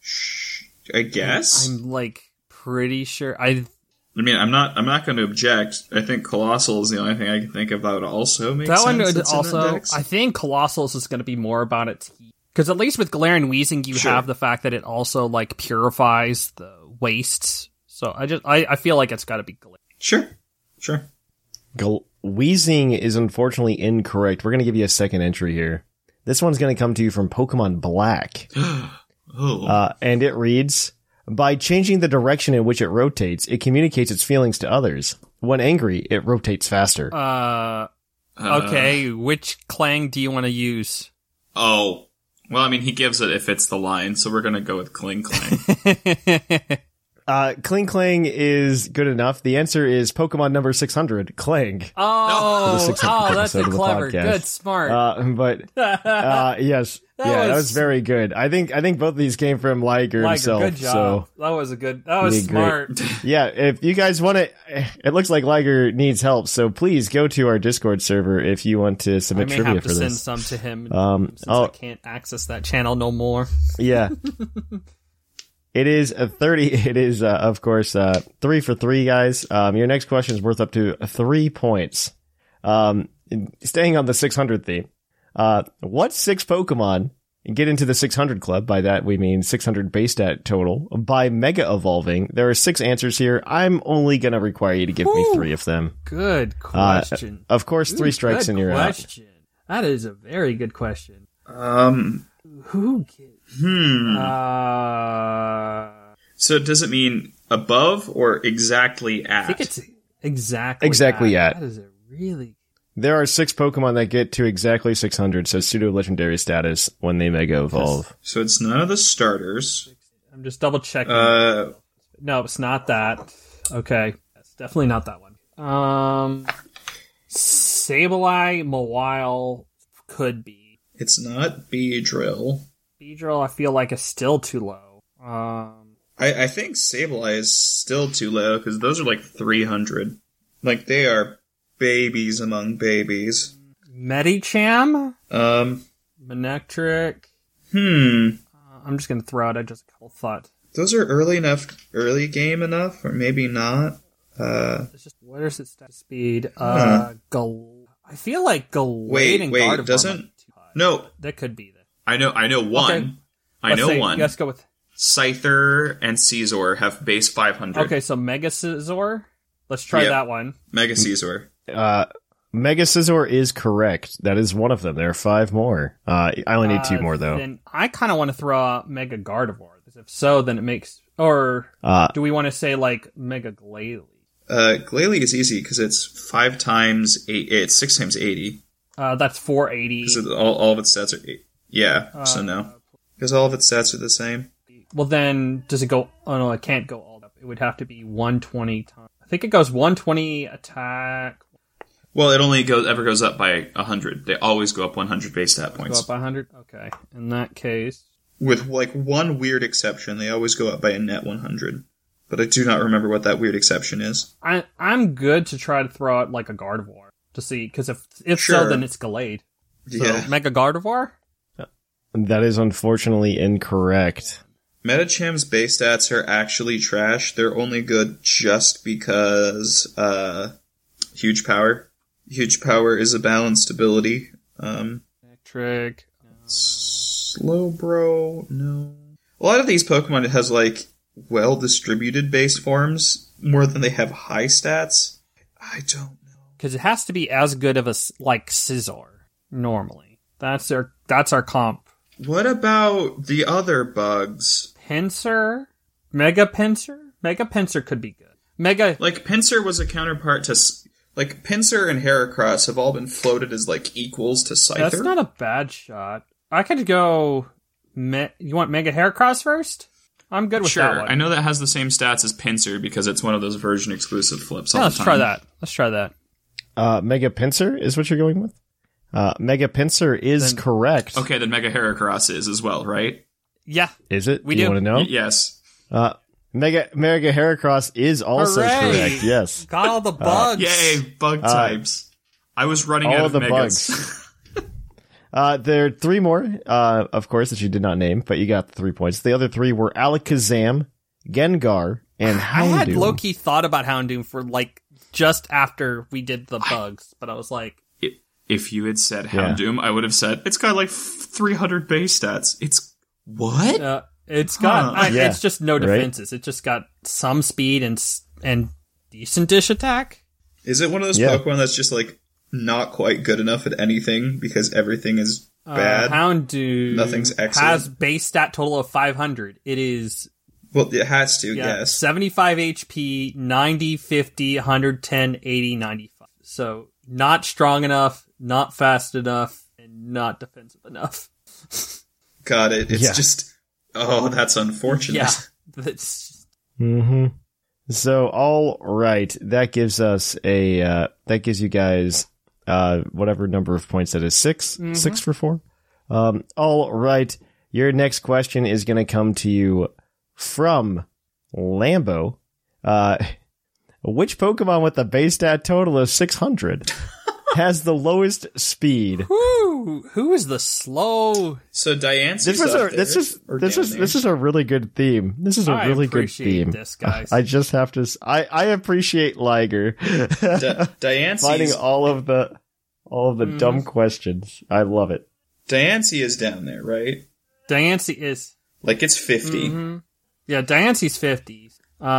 F: guess?
G: I'm, pretty sure.
F: I'm not going to object. I think Colossal is the only thing I can think of that would also make sense.
G: That one also, I think Colossals is going to be more about its heat. Because at least with Galarian Weezing, you have the fact that it also, purifies the wastes. So I feel like it's got to be Galarian.
F: Sure.
E: Weezing is unfortunately incorrect. We're going to give you a second entry here. This one's going to come to you from Pokemon Black. And it reads, by changing the direction in which it rotates, it communicates its feelings to others. When angry, it rotates faster.
G: Okay, which Clang do you want to use?
F: Oh, well, he gives it if it's the line, so we're going to go with Kling Klang.
E: Kling Klang is good enough. The answer is Pokemon number 600, Klang.
G: Oh, that's a clever, good, smart.
E: Yes. That was very good. I think both of these came from Liger himself.
G: Good job.
E: So
G: that was smart.
E: Yeah, if you guys want to, it looks like Liger needs help, so please go to our Discord server if you want to submit trivia for this.
G: I may have to send some to him since I can't access that channel no more.
E: Yeah. It is 30. It is, of course, 3 for 3, guys. Your next question is worth up to 3 points. Staying on the 600 theme. What 6 Pokemon get into the 600 club? By that, we mean 600 base stat total by mega evolving. There are 6 answers here. I'm only going to require you to give me 3 of them.
G: Good question.
E: Of course, 3 strikes and you're out.
G: That is a very good question. Who gets...
F: So does it mean above or exactly at?
G: I think it's exactly
E: at.
G: That is a really...
E: There are 6 Pokemon that get to exactly 600, so pseudo-legendary status when they mega evolve.
F: So it's none of the starters.
G: I'm just double checking. No, it's not that. Okay. It's definitely not that one. Sableye, Mawile could be.
F: It's not Beedrill.
G: Beedrill, I feel like, is still too low.
F: I think Sableye is still too low, because those are 300. They are babies among babies.
G: Medicham?
F: Um,
G: Manectric? I'm just gonna throw out just a couple thoughts.
F: Those are early game enough, or maybe not.
G: It's just, what is its speed? I feel like Gallade and Gardevoir
F: doesn't...
G: might be too high.
F: No.
G: That could be that.
F: I know one.
G: Okay.
F: I know one.
G: Let's go with...
F: Scyther and Scizor have base 500.
G: Okay, so Mega Scizor? Let's try that one.
F: Mega Scizor.
E: Mega Scizor is correct. That is one of them. There are 5 more. I only need 2 more, though.
G: Then I kind of want to throw out Mega Gardevoir. If so, then it makes... Or do we want to say, like, Mega Glalie?
F: Glalie is easy because it's 5 times 8. It's 6 times 80.
G: That's 480.
F: Because all of its stats are 8. Yeah, so no. Because all of its stats are the same.
G: Well, then, does it go... Oh, no, it can't go all up. It would have to be 120 times. I think it goes 120 attack.
F: Well, it only ever goes up by 100. They always go up 100 base stat points.
G: Go up by 100? Okay. In that case...
F: With, like, one weird exception, they always go up by a net 100. But I do not remember what that weird exception is.
G: I'm good to try to throw out, like, a Gardevoir to see, because if
F: Sure.
G: so, then it's Gallade. So,
F: Yeah.
G: Mega Gardevoir?
E: That is unfortunately incorrect.
F: Metacham's base stats are actually trash. They're only good just because, huge power. Huge power is a balanced ability.
G: Trick.
F: Slowbro, no. A lot of these Pokemon has, like, well-distributed base forms more than they have high stats. I don't know.
G: Because it has to be as good of a, like, Scizor, normally. That's our comp.
F: What about the other bugs?
G: Pinsir? Mega Pinsir? Mega Pinsir could be good.
F: Like, Pinsir was a counterpart to... Like, Pinsir and Heracross have all been floated as, like, equals to Scyther.
G: That's not a bad shot. I could go... You want Mega Heracross first? I'm good with that one.
F: I know that has the same stats as Pinsir because it's one of those version-exclusive flips all the time.
G: Let's try that.
E: Mega Pinsir is what you're going with? Mega Pinsir is correct.
F: Okay, then Mega Heracross is as well, right?
G: Yeah.
E: Is it?
G: We
E: do. You
G: do.
E: want to know?
F: Yes.
E: Mega Heracross is also
G: Hooray!
E: correct, yes.
G: Got all the bugs.
F: Yay, bug types. I was running out of
E: the
F: Megas.
E: bugs. There are 3 more, of course, that you did not name, but you got the 3 points. The other 3 were Alakazam, Gengar, and Houndoom.
G: I had low-key thought about Houndoom for, like, just after we did the bugs, but I was like...
F: If you had said Houndoom, I would have said, it's got, like, 300 base stats. It's... What?
G: It's got...
E: Yeah,
G: it's just no defenses. It just got some speed and decent dish attack.
F: Is it one of those Pokemon that's just, like, not quite good enough at anything because everything is bad?
G: Houndoom
F: Nothing's excellent.
G: has base stat total of 500. It is...
F: Well, it has to, yes.
G: 75 HP, 90, 50, 110, 80, 95. So, not strong enough, not fast enough, and not defensive enough.
F: Got it. It's just... Oh, that's unfortunate.
G: Yeah. That's...
E: Mm-hmm. So, all right. That gives us that gives you guys, whatever number of points that is. 6? Mm-hmm. 6 for 4? All right. Your next question is going to come to you from Lambo. Which Pokemon with a base stat total of 600 has the lowest speed?
G: Who is the slow?
F: So Diancie.
E: This is a really good theme. This is a really good theme.
G: This, guys.
E: I just have to. I appreciate Liger
F: Diancie
E: finding all of the dumb questions. I love it.
F: Diancie is down there, right?
G: Diancie is
F: like it's 50.
G: Mm-hmm. Yeah, Diancie's 50.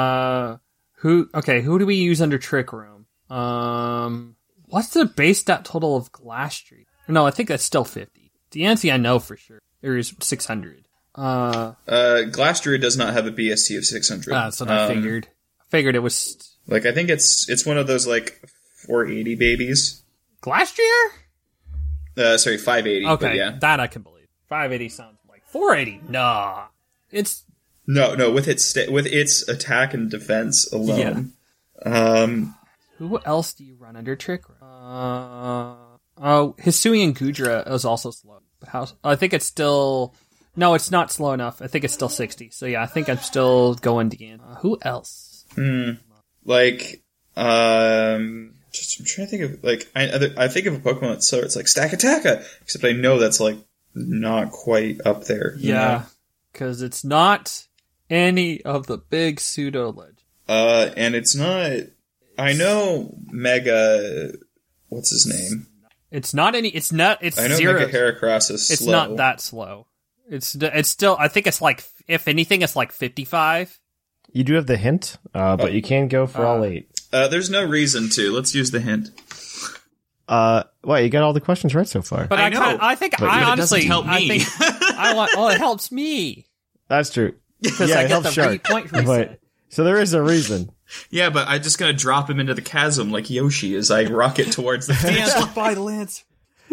G: Who do we use under Trick Room? What's the base stat total of Glastrier? No, I think that's still 50. Diancie I know for sure. There is 600.
F: Glastrier does not have a BST of 600.
G: That's what I figured. I figured it was...
F: Like, I think it's one of those, like, 480 babies.
G: Glastrier?
F: Sorry, 580.
G: Okay,
F: yeah.
G: That I can believe. 580 sounds like 480. Nah. It's...
F: No, with its attack and defense alone.
G: Yeah. Who else do you run under Trick Room? Hisui and Goodra is also slow. But I think it's still... No, it's not slow enough. I think it's still 60. So yeah, I think I'm still going to who else?
F: Like, just I'm trying to think of, like, I think of a Pokemon that's so it's like Stakataka, except I know that's, like, not quite up there.
G: Yeah, because it's not any of the big pseudo legends.
F: And it's not. I know Mega. What's his name?
G: It's not any. It's not. It's
F: I know
G: zero.
F: Mega Heracross is slow.
G: It's not that slow. It's still. I think it's like, if anything, it's like 55.
E: You do have the hint, but you can go for all 8.
F: There's no reason to. Let's use the hint.
E: You got all the questions right so far.
G: But
F: I know.
G: I think
E: But
G: I
F: it
G: honestly
F: doesn't help me.
G: I think I want. Oh, it helps me
E: That's true.
G: because
E: Yeah,
G: I
E: it
G: get
E: helps
G: the
E: Shark.
G: point reset.
E: But so there is a reason.
F: Yeah, but I'm just gonna drop him into the chasm like Yoshi as I rocket towards the finish line.
G: By the lance.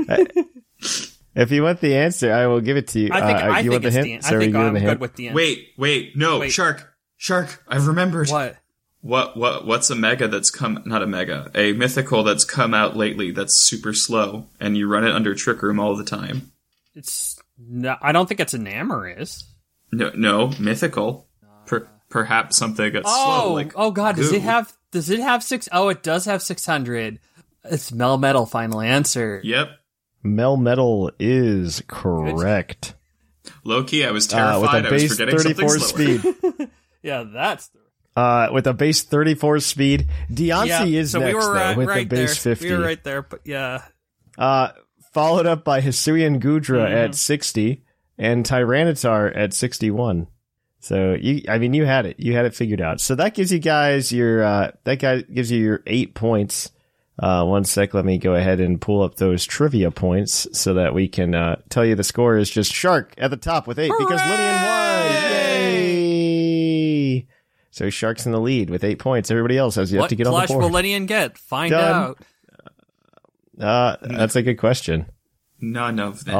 E: If you want the answer, I will give it to you.
G: I
E: you
G: think
E: want the
G: it's
E: hint?
G: the. I
E: So
G: think
E: you want
G: I'm
E: the
G: good
E: hint?
G: with the end.
F: Wait, no,
G: Wait.
F: Shark, I've remembered.
G: What?
F: What's a mega that's not a mega, a mythical that's come out lately that's super slow, and you run it under Trick Room all the time?
G: It's no. I don't think it's an Amoris.
F: No, mythical. Perhaps something that's slow. Like,
G: oh God! Does
F: goo.
G: it have 6? Oh, it does have 600. It's Melmetal. Final answer.
F: Yep.
E: Melmetal is correct.
F: Low-key, I was
E: With
F: terrified.
E: a
F: I was
E: base
F: forgetting
E: 34
F: something slower.
E: speed.
G: Yeah, that's.
E: With a base 34 speed. Deontay is
G: so
E: next,
G: we were
E: though, with
G: right
E: a base
G: there.
E: 50.
G: We were right there, but yeah.
E: Followed up by Hisuian Gudra at 60 and Tyranitar at 61. So you had it. You had it figured out. So that gives you guys your 8 points. One sec. Let me go ahead and pull up those trivia points so that we can tell you the score is just Shark at the top with 8 because Linian won. Yay! So Shark's in the lead with 8 points. Everybody else has yet to get on the
G: What
E: board.
G: plush will Linian get? Find
E: Done.
G: out.
E: That's a good question.
F: None of them.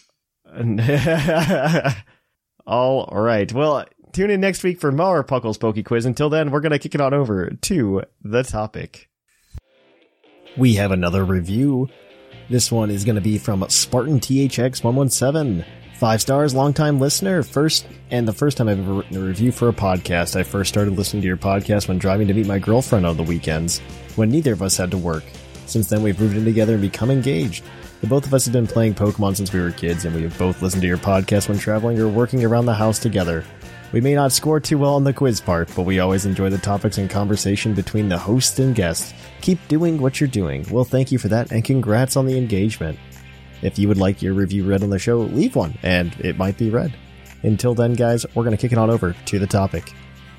E: All right. Well, tune in next week for more Puckle's Poke Quiz. Until then, we're going to kick it on over to the topic. We have another review. This one is going to be from Spartan THX 117. 5 stars, longtime listener. The first time I've ever written a review for a podcast. I first started listening to your podcast when driving to meet my girlfriend on the weekends, when neither of us had to work. Since then, we've moved in together and become engaged. The both of us have been playing Pokemon since we were kids, and we have both listened to your podcast when traveling or working around the house together. We may not score too well on the quiz part, but we always enjoy the topics and conversation between the host and guests. Keep doing what you're doing. Well, thank you for that, and congrats on the engagement. If you would like your review read on the show, leave one, and it might be read. Until then, guys, we're going to kick it on over to the topic.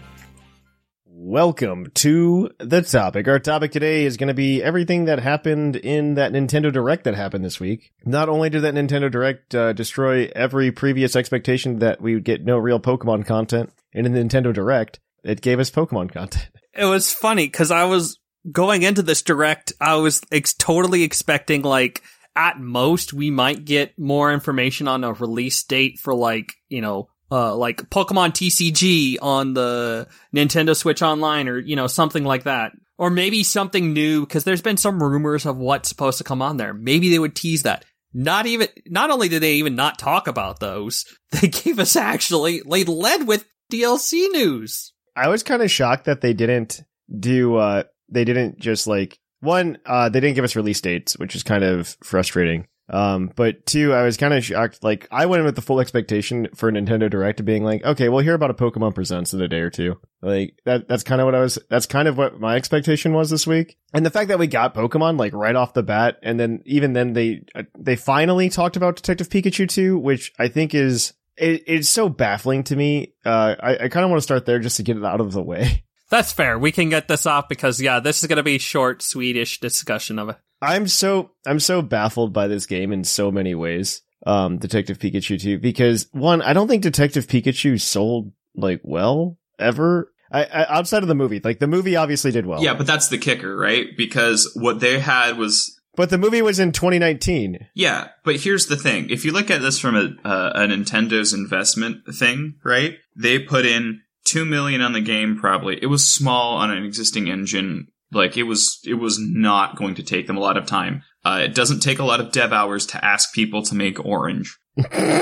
E: Welcome to the topic. Our topic today is going to be everything that happened in that Nintendo Direct that happened this week. Not only did that Nintendo Direct destroy every previous expectation that we would get no real Pokemon content in a Nintendo Direct, it gave us Pokemon content.
G: It was funny because I was going into this Direct, I was totally expecting, like, at most we might get more information on a release date for, like, you know, like Pokemon TCG on the Nintendo Switch Online or, you know, something like that. Or maybe something new, because there's been some rumors of what's supposed to come on there. Maybe they would tease that. Not only did they even not talk about those, they gave us they led with DLC news.
E: I was kind of shocked that they didn't do, they didn't just like, one, they didn't give us release dates, which is kind of frustrating. But two, I was kind of shocked. Like, I went in with the full expectation for Nintendo Direct being like, okay, we'll hear about a Pokemon Presents in a day or two. Like, that's kind of what my expectation was this week. And the fact that we got Pokemon, like, right off the bat, and then, even then, they finally talked about Detective Pikachu 2, which I think it's so baffling to me. I kind of want to start there just to get it out of the way.
G: That's fair. We can get this off because, yeah, this is going to be short, Swedish discussion of it.
E: I'm so baffled by this game in so many ways. Detective Pikachu 2, because one, I don't think Detective Pikachu sold like well ever. I outside of the movie, like the movie obviously did well.
F: Yeah, but that's the kicker, right? Because what they had was.
E: But the movie was in 2019.
F: Yeah, but here's the thing: if you look at this from a Nintendo's investment thing, right? They put in $2 million on the game. Probably it was small on an existing engine. Like, it was not going to take them a lot of time. It doesn't take a lot of dev hours to ask people to make Orange.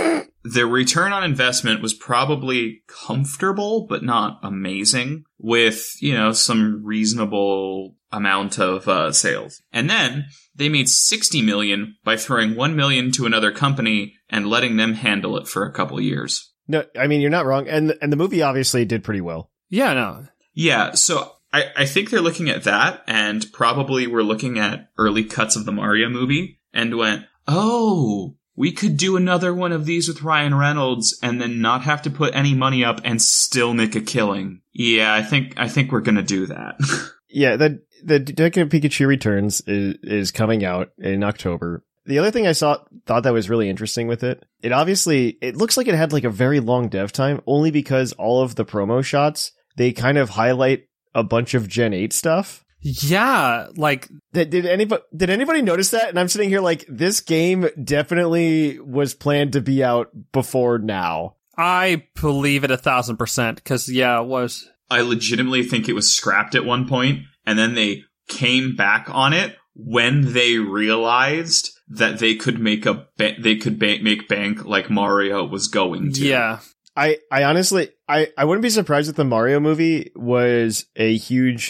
F: the return on investment was probably comfortable, but not amazing, with, some reasonable amount of sales. And then they made $60 million by throwing $1 million to another company and letting them handle it for a couple years.
E: No, I mean, you're not wrong. And the movie obviously did pretty well.
G: Yeah, no.
F: Yeah, so I think they're looking at that, and probably we're looking at early cuts of the Mario movie, and went, oh, we could do another one of these with Ryan Reynolds and then not have to put any money up and still make a killing. Yeah, I think we're gonna do that. Yeah,
E: the Detective Pikachu Returns is coming out in October. The other thing I thought that was really interesting with it looks like it had like a very long dev time, only because all of the promo shots, they kind of highlight a bunch of Gen 8 stuff.
G: Yeah, like
E: did anybody notice that? And I'm sitting here like, this game definitely was planned to be out before now.
G: I believe it 1,000%, because yeah, it was.
F: I legitimately think it was scrapped at one point, and then they came back on it when they realized that they could make make bank like Mario was going to.
G: Yeah.
E: I honestly, I wouldn't be surprised if the Mario movie was a huge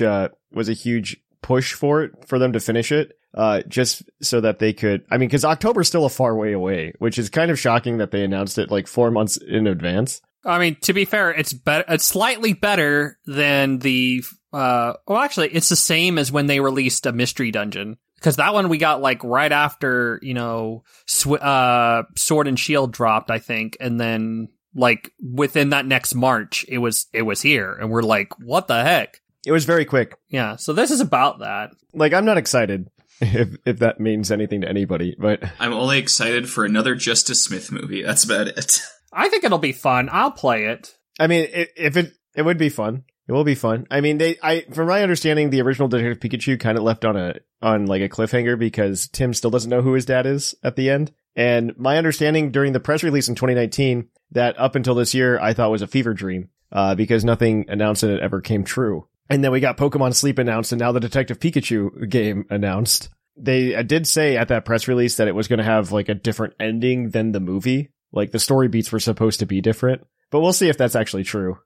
E: push for them to finish it, just so that they could, I mean, cause October's still a far way away, which is kind of shocking that they announced it like 4 months in advance.
G: I mean, to be fair, it's slightly better than actually, it's the same as when they released a Mystery Dungeon. Because that one we got like right after, Sword and Shield dropped, I think, and then like within that next March, it was here, and we're like, what the heck?
E: It was very quick.
G: Yeah, so this is about that.
E: Like, I'm not excited, if that means anything to anybody, but
F: I'm only excited for another Justice Smith movie. That's about it.
G: I think it'll be fun. I'll play it.
E: I mean, it would be fun. It will be fun. I mean, from my understanding, the original Detective Pikachu kind of left on like a cliffhanger because Tim still doesn't know who his dad is at the end. And my understanding during the press release in 2019 that up until this year, I thought was a fever dream, because nothing announced that it ever came true. And then we got Pokemon Sleep announced, and now the Detective Pikachu game announced. They did say at that press release that it was going to have like a different ending than the movie. Like the story beats were supposed to be different, but we'll see if that's actually true.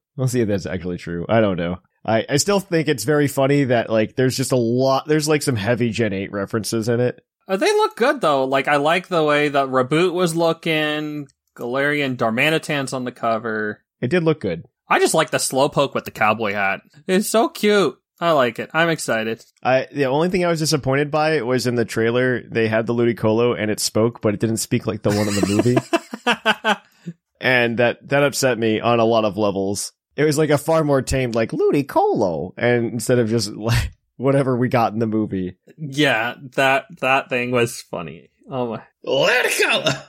E: I don't know. I still think it's very funny that like there's like some heavy Gen 8 references in it.
G: They look good though. Like I like the way that Reboot was looking. Galarian Darmanitan's on the cover.
E: It did look good.
G: I just like the Slowpoke with the cowboy hat. It's so cute. I like it. I'm excited.
E: The only thing I was disappointed by was in the trailer, they had the Ludicolo and it spoke, but it didn't speak like the one in the movie. And that upset me on a lot of levels. It was like a far more tamed, like, Ludicolo, and instead of just like whatever we got in the movie.
G: Yeah, that thing was funny. Oh my.
F: Ludicolo!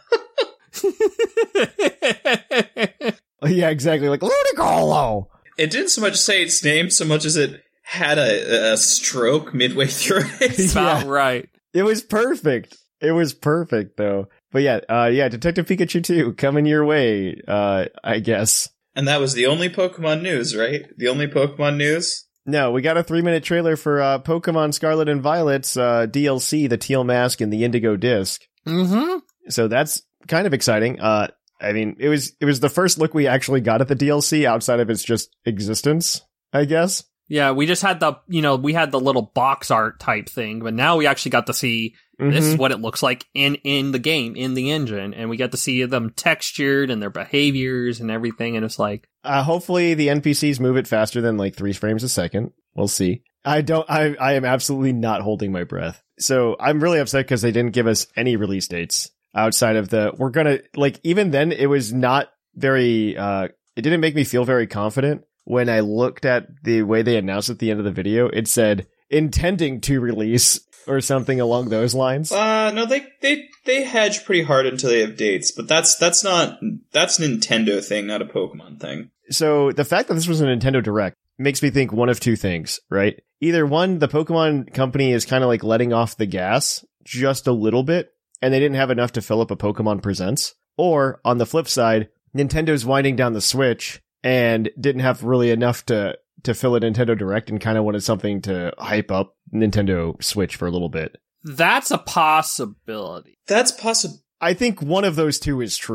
E: Yeah, exactly, like, Ludicolo!
F: It didn't so much say its name so much as it had a stroke midway through it.
G: About right.
E: It was perfect. It was perfect, though. But yeah, Detective Pikachu 2 coming your way, I guess.
F: And that was the only Pokemon news, right? The only Pokemon news?
E: No, we got a 3-minute trailer for Pokemon Scarlet and Violet's DLC, the Teal Mask and the Indigo Disc.
G: Mm-hmm.
E: So that's kind of exciting. I mean, it was the first look we actually got at the DLC outside of its just existence, I guess.
G: Yeah, we just had we had the little box art type thing, but now we actually got to see this is what it looks like in the game, in the engine, and we got to see them textured and their behaviors and everything, and it's like...
E: hopefully the NPCs move it faster than like 3 frames a second. We'll see. I am absolutely not holding my breath. So I'm really upset because they didn't give us any release dates outside of even then it was not very, it didn't make me feel very confident. When I looked at the way they announced at the end of the video, it said intending to release or something along those lines.
F: No, they hedge pretty hard until they have dates, but that's a Nintendo thing, not a Pokemon thing.
E: So the fact that this was a Nintendo Direct makes me think one of two things, right? Either one, the Pokemon company is kind of like letting off the gas just a little bit, and they didn't have enough to fill up a Pokemon Presents. Or on the flip side, Nintendo's winding down the Switch and didn't have really enough to fill a Nintendo Direct and kind of wanted something to hype up Nintendo Switch for a little bit.
G: That's a possibility.
F: That's possible.
E: I think one of those two is true.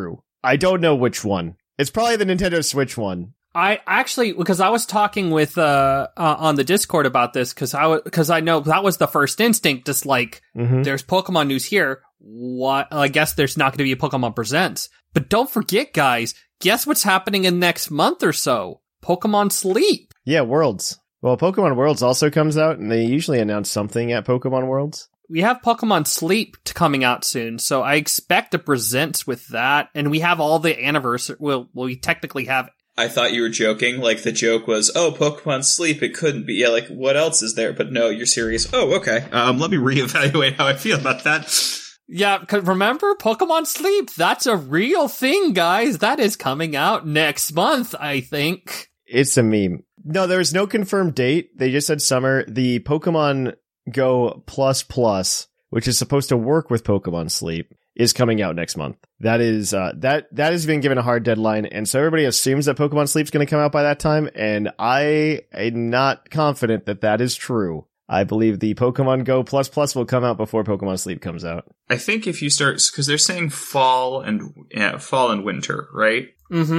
E: I don't know which one. It's probably the Nintendo Switch one.
G: I actually, because I was talking with on the Discord about this, because I know that was the first instinct. Just like there's Pokemon news here. What? I guess there's not going to be a Pokemon Presents. But don't forget, guys. Guess what's happening in next month or so? Pokemon Sleep.
E: Yeah, Worlds. Well, Pokemon Worlds also comes out, and they usually announce something at Pokemon Worlds.
G: We have Pokemon Sleep coming out soon, so I expect a Presents with that. And we have all the anniversary. Well, we technically have.
F: I thought you were joking. Like, the joke was, oh, Pokemon Sleep, it couldn't be. Yeah, like, what else is there? But no, you're serious. Oh, okay. Let me reevaluate how I feel about that.
G: Yeah, because remember, Pokemon Sleep, that's a real thing, guys. That is coming out next month, I think.
E: It's a meme. No, there's no confirmed date. They just said summer. The Pokemon Go Plus, which is supposed to work with Pokemon Sleep, is coming out next month. That is that has been given a hard deadline, and so everybody assumes that Pokemon Sleep's going to come out by that time, and I am not confident that that is true. I believe the Pokemon Go Plus will come out before Pokemon Sleep comes out.
F: I think if you start, because they're saying fall and winter, right?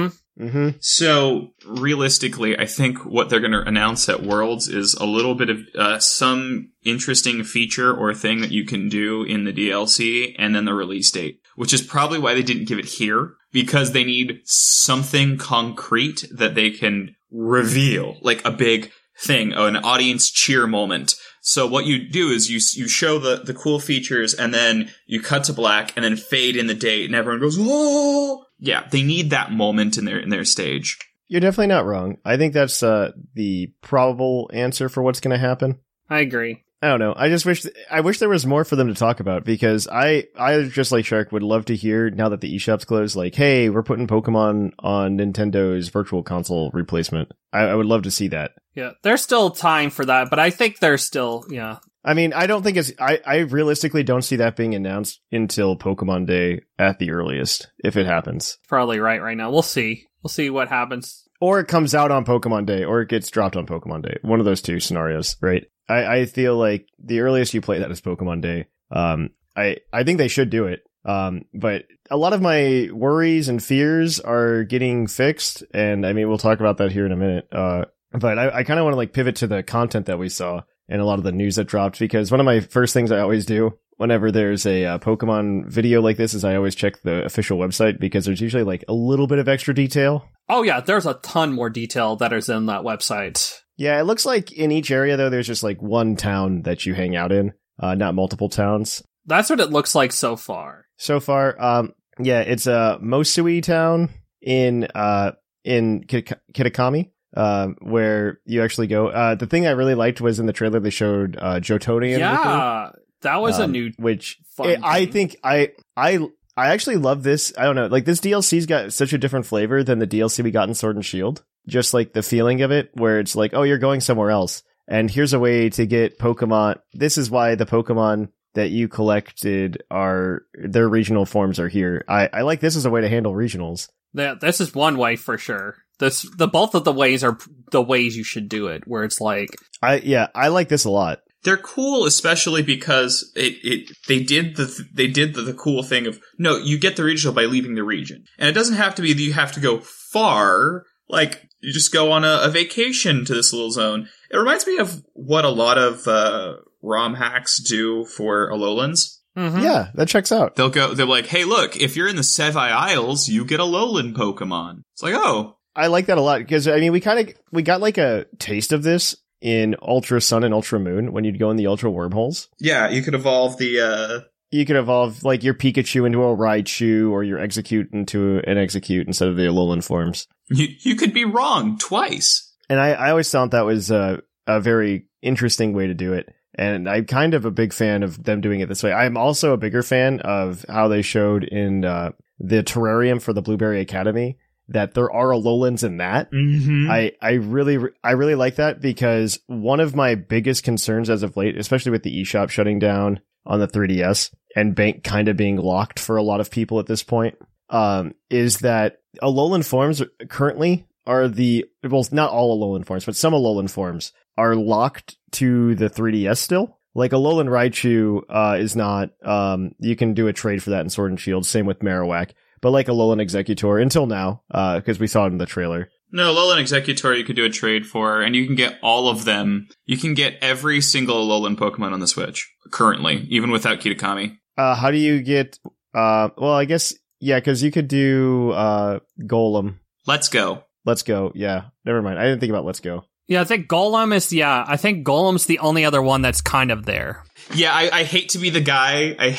F: So realistically, I think what they're going to announce at Worlds is a little bit of some interesting feature or thing that you can do in the DLC, and then the release date, which is probably why they didn't give it here, because they need something concrete that they can reveal, like a big thing, an audience cheer moment. So what you do is you show the cool features, and then you cut to black, and then fade in the date, and everyone goes, "Whoa!" Yeah, they need that moment in their stage.
E: You're definitely not wrong. I think that's the probable answer for what's going to happen.
G: I agree.
E: I don't know. I wish there was more for them to talk about, because I just like Shark would love to hear, now that the eShop's closed, like, hey, we're putting Pokemon on Nintendo's Virtual Console replacement. I would love to see that.
G: Yeah, there's still time for that, but I think there's still, yeah.
E: I mean, I don't think I realistically don't see that being announced until Pokemon Day at the earliest, if it happens.
G: Probably right now. We'll see. We'll see what happens.
E: Or it comes out on Pokemon Day, or it gets dropped on Pokemon Day. One of those two scenarios, right? I feel like the earliest you play that is Pokemon Day. I think they should do it. But a lot of my worries and fears are getting fixed, and I mean, we'll talk about that here in a minute. But I kind of want to like pivot to the content that we saw and a lot of the news that dropped, because one of my first things I always do whenever there's a Pokemon video like this is I always check the official website, because there's usually like a little bit of extra detail.
G: Oh yeah, there's a ton more detail that is in that website.
E: Yeah, it looks like in each area, though, there's just like one town that you hang out in, not multiple towns.
G: That's what it looks like so far.
E: Yeah, it's a Mosui town in Kitakami, where you actually go. The thing I really liked was in the trailer they showed Johtonia.
G: Yeah, that was a new,
E: which
G: fun
E: I
G: thing.
E: think I actually love this. I don't know, like this DLC's got such a different flavor than the DLC we got in Sword and Shield. Just like the feeling of it, where it's like, oh, you're going somewhere else, and here's a way to get Pokemon. This is why the Pokemon that you collected their regional forms are here. I like this as a way to handle regionals.
G: Yeah, this is one way for sure. Both of the ways are the ways you should do it, where it's like,
E: I like this a lot.
F: They're cool, especially because they did the cool thing of, no, you get the regional by leaving the region, and it doesn't have to be that you have to go far. Like, you just go on a vacation to this little zone. It reminds me of what a lot of ROM hacks do for Alolands.
G: mm-hmm.
E: Yeah, that checks out.
F: They're like, hey, look, if you're in the Sevii Isles, you get a Alolan Pokemon. It's like, oh.
E: I like that a lot, because, I mean, we got like a taste of this in Ultra Sun and Ultra Moon when you'd go in the Ultra Wormholes.
F: Yeah, you could evolve
E: You could evolve, like, your Pikachu into a Raichu, or your Execute into an Execute instead of the Alolan forms.
F: You could be wrong twice.
E: And I always thought that was a very interesting way to do it. And I'm kind of a big fan of them doing it this way. I'm also a bigger fan of how they showed in the Terrarium for the Blueberry Academy that there are Alolans in that.
F: Mm-hmm.
E: I really like that, because one of my biggest concerns as of late, especially with the eShop shutting down on the 3DS and Bank kind of being locked for a lot of people at this point, is that Alolan forms currently are not all Alolan forms, but some Alolan forms are locked to the 3DS still. Like Alolan Raichu is not, you can do a trade for that in Sword and Shield, same with Marowak. but like Alolan Exeggutor until now, because we saw it in the trailer.
F: No, Alolan Exeggutor you could do a trade for, and you can get all of them. You can get every single Alolan Pokemon on the Switch, currently, even without Kitakami.
E: How do you get, well, I guess, yeah, because you could do, Golem.
F: Let's go.
E: Let's go, yeah. Never mind, I didn't think about Let's Go.
G: Yeah, I think Golem's the only other one that's kind of there.
F: Yeah, I hate to be the guy. I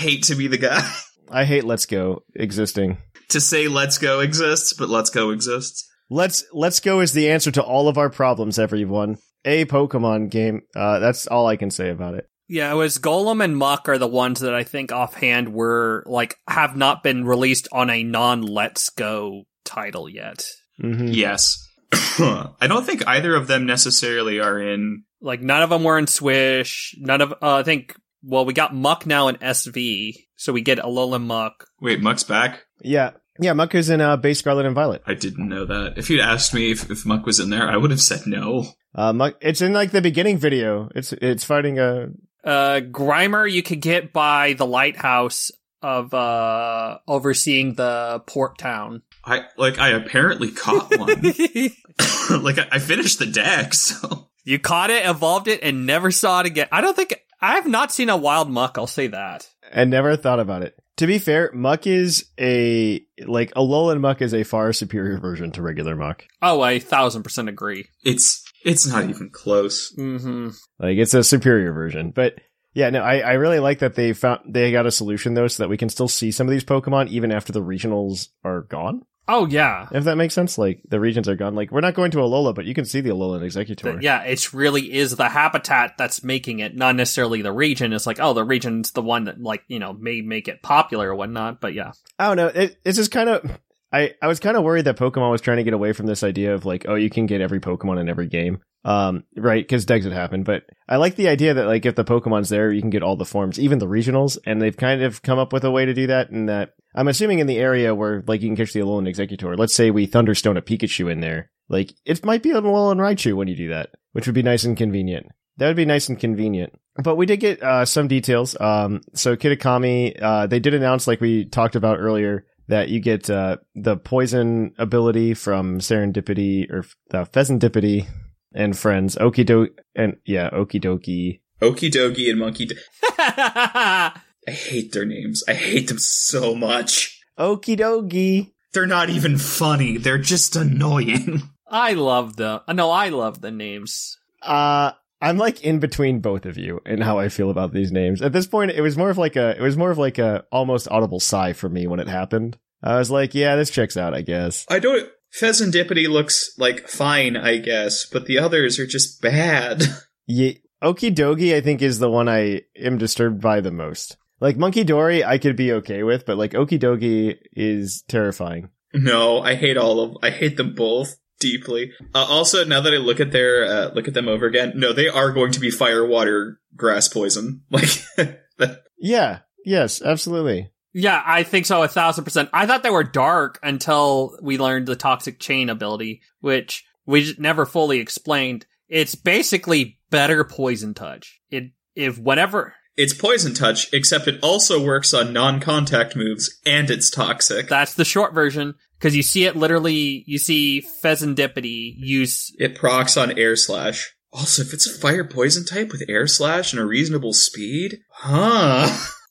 F: hate
E: Let's Go existing.
F: To say Let's Go exists, but Let's Go exists.
E: Let's Go is the answer to all of our problems, everyone. A Pokemon game. That's all I can say about it.
G: Yeah, it was Golem and Muck are the ones that I think offhand were, like, have not been released on a non-Let's Go title yet.
E: Mm-hmm.
F: Yes. I don't think either of them necessarily are in...
G: Like, none of them were in Swish. None of... I think... Well, we got Muck now in SV, so we get Alolan Muck.
F: Wait, Muck's back?
E: Yeah, Muck is in Base Scarlet and Violet.
F: I didn't know that. If you'd asked me if Muck was in there, I would have said no.
E: Muck, it's in, like, the beginning video. It's fighting a...
G: Grimer you could get by the lighthouse of overseeing the port town.
F: I apparently caught one. I finished the deck, so...
G: You caught it, evolved it, and never saw it again. I have not seen a wild Muck, I'll say that.
E: And never thought about it. To be fair, Muck is Alolan Muck is a far superior version to regular Muck.
G: Oh, I 1000% agree.
F: It's not even close.
G: Mm-hmm.
E: Like, it's a superior version. But yeah, no, I really like that they got a solution though, so that we can still see some of these Pokemon even after the regionals are gone.
G: Oh, yeah.
E: If that makes sense, like, the regions are gone. Like, we're not going to Alola, but you can see the Alolan Exeggutor.
G: Yeah, it really is the habitat that's making it, not necessarily the region. It's like, oh, the region's the one that, like, may make it popular or whatnot, but yeah.
E: I don't know. It's just kind of... I was kind of worried that Pokemon was trying to get away from this idea of, like, oh, you can get every Pokemon in every game. Right, because Degs would happen. But I like the idea that, like, if the Pokemon's there, you can get all the forms, even the regionals, and they've kind of come up with a way to do that, and that I'm assuming in the area where, like, you can catch the Alolan Exeggutor, let's say we Thunderstone a Pikachu in there, like, it might be an Alolan Raichu when you do that, which would be nice and convenient. That would be nice and convenient. But we did get some details. So Kitakami, they did announce, like we talked about earlier, that you get the poison ability from Serendipity, or Pheasantipity and friends. Okidogi and
F: Monkey I hate their names. I hate them so much.
E: Okidogi.
F: They're not even funny. They're just annoying.
G: I love the names.
E: I'm like in between both of you in how I feel about these names. At this point, it was more of like a almost audible sigh for me when it happened. I was like, yeah, this checks out, I guess.
F: Pheasantipity looks like fine, I guess, but the others are just bad.
E: Yeah, Okidogi, I think, is the one I am disturbed by the most. Like, Monkey Dory, I could be okay with, but like Okidogi is terrifying.
F: No, I hate them both deeply. Also, now that I look at them over again, no, they are going to be fire, water, grass poison. Like,
E: yeah, yes, absolutely.
G: Yeah, I think so, 1000%. I thought they were dark until we learned the Toxic Chain ability, which we never fully explained. It's basically better Poison Touch.
F: It's Poison Touch, except it also works on non-contact moves, and it's toxic.
G: That's the short version, because you see Pheasantipity use...
F: It procs on Air Slash. Also, if it's a fire poison type with Air Slash and a reasonable speed? Huh.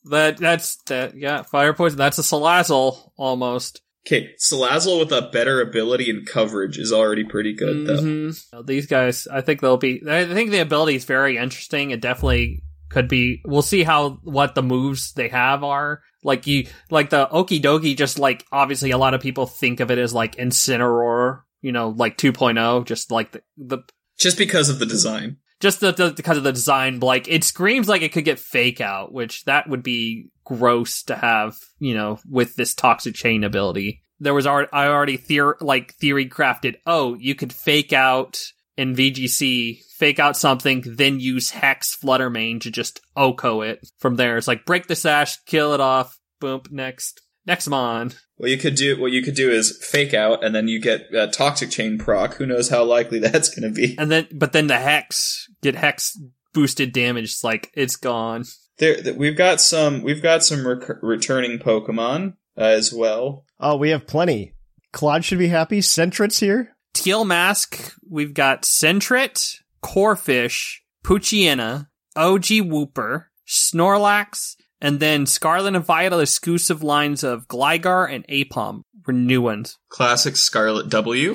G: Fire poison. That's a Salazzle, almost.
F: Okay, Salazzle with a better ability and coverage is already pretty good, though.
G: These guys, I think the ability is very interesting. It definitely could be. We'll see what the moves they have are. Like the Okidogi, just like, obviously a lot of people think of it as like Incineroar, like 2.0, just like
F: just because of the design.
G: Just because of the design, like, it screams like it could get Fake Out, which that would be gross to have, with this Toxic Chain ability. I already theory crafted, you could Fake Out in VGC, Fake Out something, then use Hex Fluttermane to just Oko it from there. It's like, break the sash, kill it off, boom, next mon.
F: What you could do is Fake Out, and then you get Toxic Chain proc. Who knows how likely that's going to be?
G: But then the Hex boosted damage. It's like, it's gone.
F: We've got some returning Pokemon as well.
E: Oh, we have plenty. Claude should be happy. Sentret's here.
G: Teal Mask, we've got Sentret, Corfish, Poochyena, OG Wooper, Snorlax, and then Scarlet and Violet exclusive lines of Gligar and Apom were new ones.
F: Classic Scarlet W.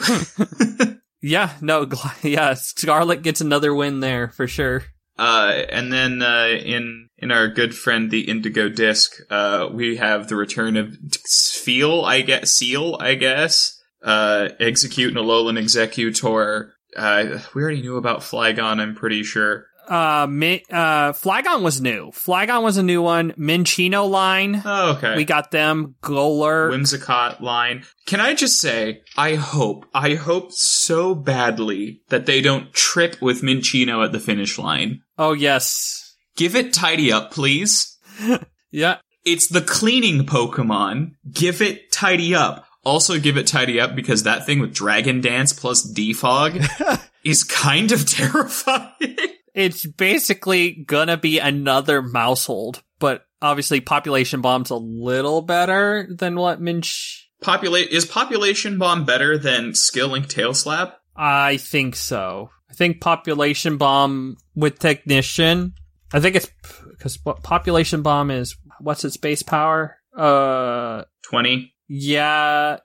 G: Scarlet gets another win there for sure.
F: And then in our good friend the Indigo Disc, we have the return of Seal, I guess. Execute and Alolan Executor. We already knew about Flygon, I'm pretty sure.
G: Flygon was new. Flygon was a new one. Minccino line.
F: Oh, okay.
G: We got them. Golurk.
F: Whimsicott line. Can I just say, I hope so badly that they don't trip with Minccino at the finish line.
G: Oh, yes.
F: Give it Tidy Up, please.
G: Yeah.
F: It's the cleaning Pokemon. Give it Tidy Up. Also give it Tidy Up because that thing with Dragon Dance plus Defog is kind of terrifying.
G: It's basically gonna be another Mousehold, but obviously Population Bomb's a little better than what
F: Is Population Bomb better than Skill Link Tail Slap?
G: I think so. I think Population Bomb with Technician. I think it's because what Population Bomb is. What's its base power?
F: 20.
G: Yeah.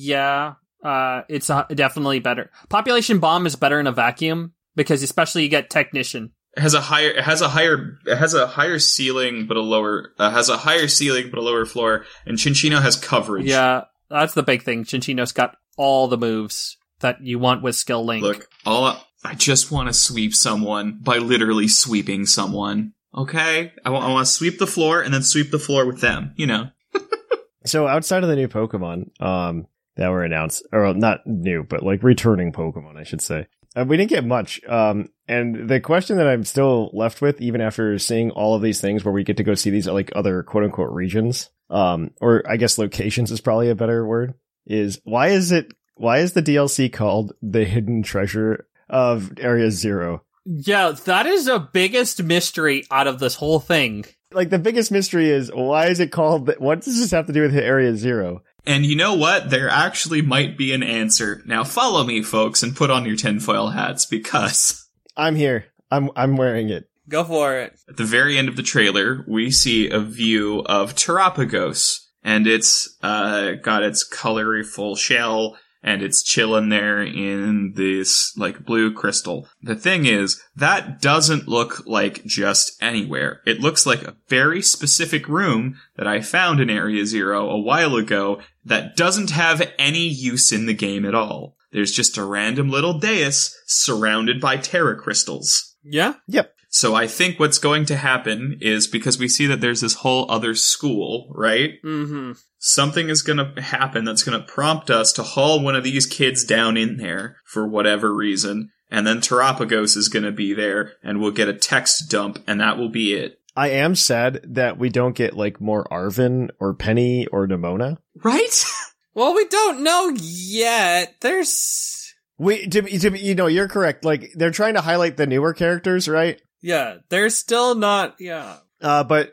G: It's definitely better. Population Bomb is better in a vacuum because especially you get Technician.
F: It has a higher ceiling but a lower floor, and Cinccino has coverage.
G: Yeah, that's the big thing. Cinccino's got all the moves that you want with Skill Link.
F: Look, I just want to sweep someone by literally sweeping someone. Okay? I want to sweep the floor and then sweep the floor with them, you know.
E: So outside of the new Pokemon that were announced, or not new, but like returning Pokemon, I should say, we didn't get much. And the question that I'm still left with, even after seeing all of these things where we get to go see these like other quote unquote regions, or I guess locations is probably a better word, is why is the DLC called The Hidden Treasure of Area Zero?
G: Yeah, that is the biggest mystery out of this whole thing.
E: Like, the biggest mystery is, why is it called... What does this have to do with Area Zero?
F: And you know what? There actually might be an answer. Now follow me, folks, and put on your tinfoil hats, because...
E: I'm here. I'm wearing it.
G: Go for it.
F: At the very end of the trailer, we see a view of Terapagos, and it's got its colorful shell, and it's chilling there in this, like, blue crystal. The thing is, that doesn't look like just anywhere. It looks like a very specific room that I found in Area Zero a while ago that doesn't have any use in the game at all. There's just a random little dais surrounded by Terra crystals.
G: Yeah?
E: Yep.
F: So I think what's going to happen is, because we see that there's this whole other school, right?
G: Mm-hmm.
F: Something is going to happen that's going to prompt us to haul one of these kids down in there for whatever reason, and then Terapagos is going to be there, and we'll get a text dump, and that will be it.
E: I am sad that we don't get, like, more Arven or Penny or Nimona.
F: Right?
G: Well, we don't know yet. There's...
E: You're correct. Like, they're trying to highlight the newer characters, right?
G: Yeah, they're still not, yeah.
E: But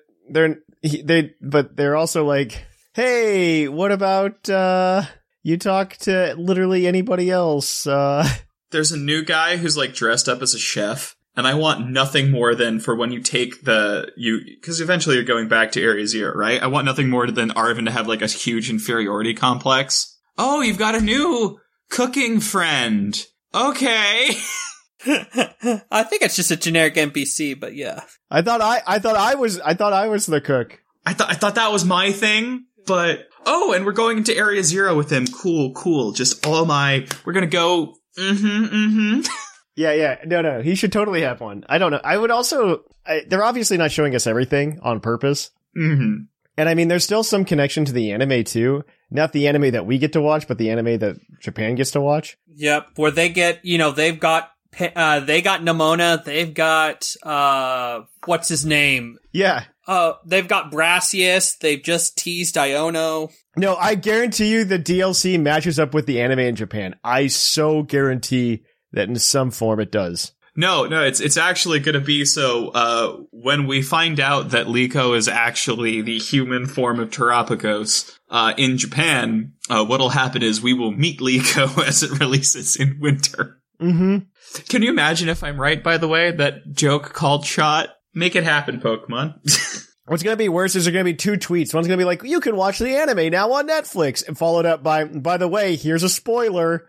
E: they're also like, hey, what about, you talk to literally anybody else,
F: There's a new guy who's, like, dressed up as a chef, and I want nothing more than for when you take because eventually you're going back to Area Zero, right? I want nothing more than Arven to have, like, a huge inferiority complex. Oh, you've got a new cooking friend. Okay.
G: I think it's just a generic NPC, but yeah.
E: I thought I was the cook.
F: I thought that was my thing, but and we're going into Area Zero with him. Cool. Just we're gonna go.
E: Yeah. No. He should totally have one. I don't know. I would also. They're obviously not showing us everything on purpose.
F: Mm-hmm.
E: And I mean, there's still some connection to the anime too. Not the anime that we get to watch, but the anime that Japan gets to watch.
G: Yep. Where they get, they've got. They got Nimona. They've got, what's his name?
E: Yeah.
G: They've got Brassius. They've just teased Iono.
E: No, I guarantee you the DLC matches up with the anime in Japan. I so guarantee that in some form it does.
F: No, it's actually going to be so, when we find out that Liko is actually the human form of Terapagos, in Japan, what'll happen is we will meet Liko as it releases in winter.
E: Mm-hmm.
F: Can you imagine if I'm right, by the way, that joke called shot? Make it happen, Pokemon.
E: What's going to be worse is there going to be 2 tweets. One's going to be like, you can watch the anime now on Netflix, and followed up by the way, here's a spoiler.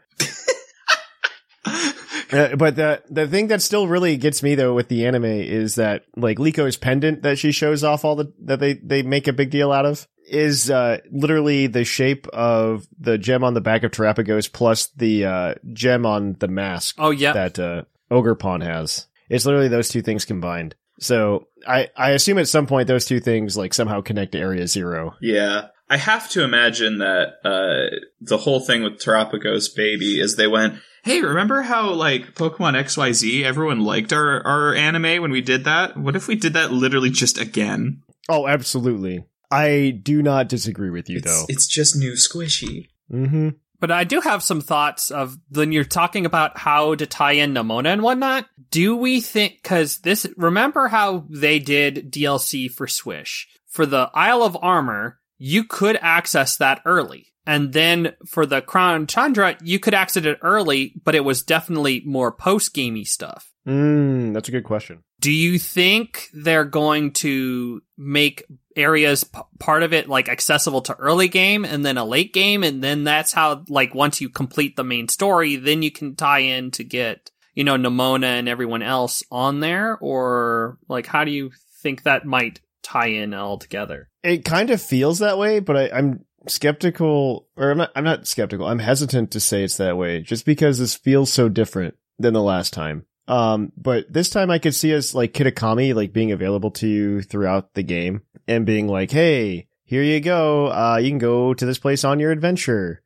E: But the thing that still really gets me though with the anime is that like Liko's pendant that she shows off that they make a big deal out of is literally the shape of the gem on the back of Terapagos plus the gem on the mask.
G: Oh yeah,
E: that Ogerpon has. It's literally those 2 things combined. So I assume at some point those 2 things like somehow connect to Area Zero.
F: Yeah. I have to imagine that the whole thing with Terapagos Baby is they went, hey, remember how, like, Pokemon XYZ, everyone liked our anime when we did that? What if we did that literally just again?
E: Oh, absolutely. I do not disagree with you, though.
F: It's just new squishy.
E: Mm-hmm.
G: But I do have some thoughts of when you're talking about how to tie in Nemona and whatnot. Do we think, because remember how they did DLC for Swish? For the Isle of Armor, you could access that early. And then for the Crown Chandra, you could access it early, but it was definitely more post-gamey stuff.
E: That's a good question.
G: Do you think they're going to make areas part of it like accessible to early game and then a late game? And then that's how, like, once you complete the main story, then you can tie in to get, Nemona and everyone else on there? Or, like, how do you think that might tie in all together?
E: It kind of feels that way, but I'm skeptical, or I'm not skeptical. I'm hesitant to say it's that way just because this feels so different than the last time. But this time I could see us like Kitakami, like being available to you throughout the game and being like, hey, here you go. You can go to this place on your adventure.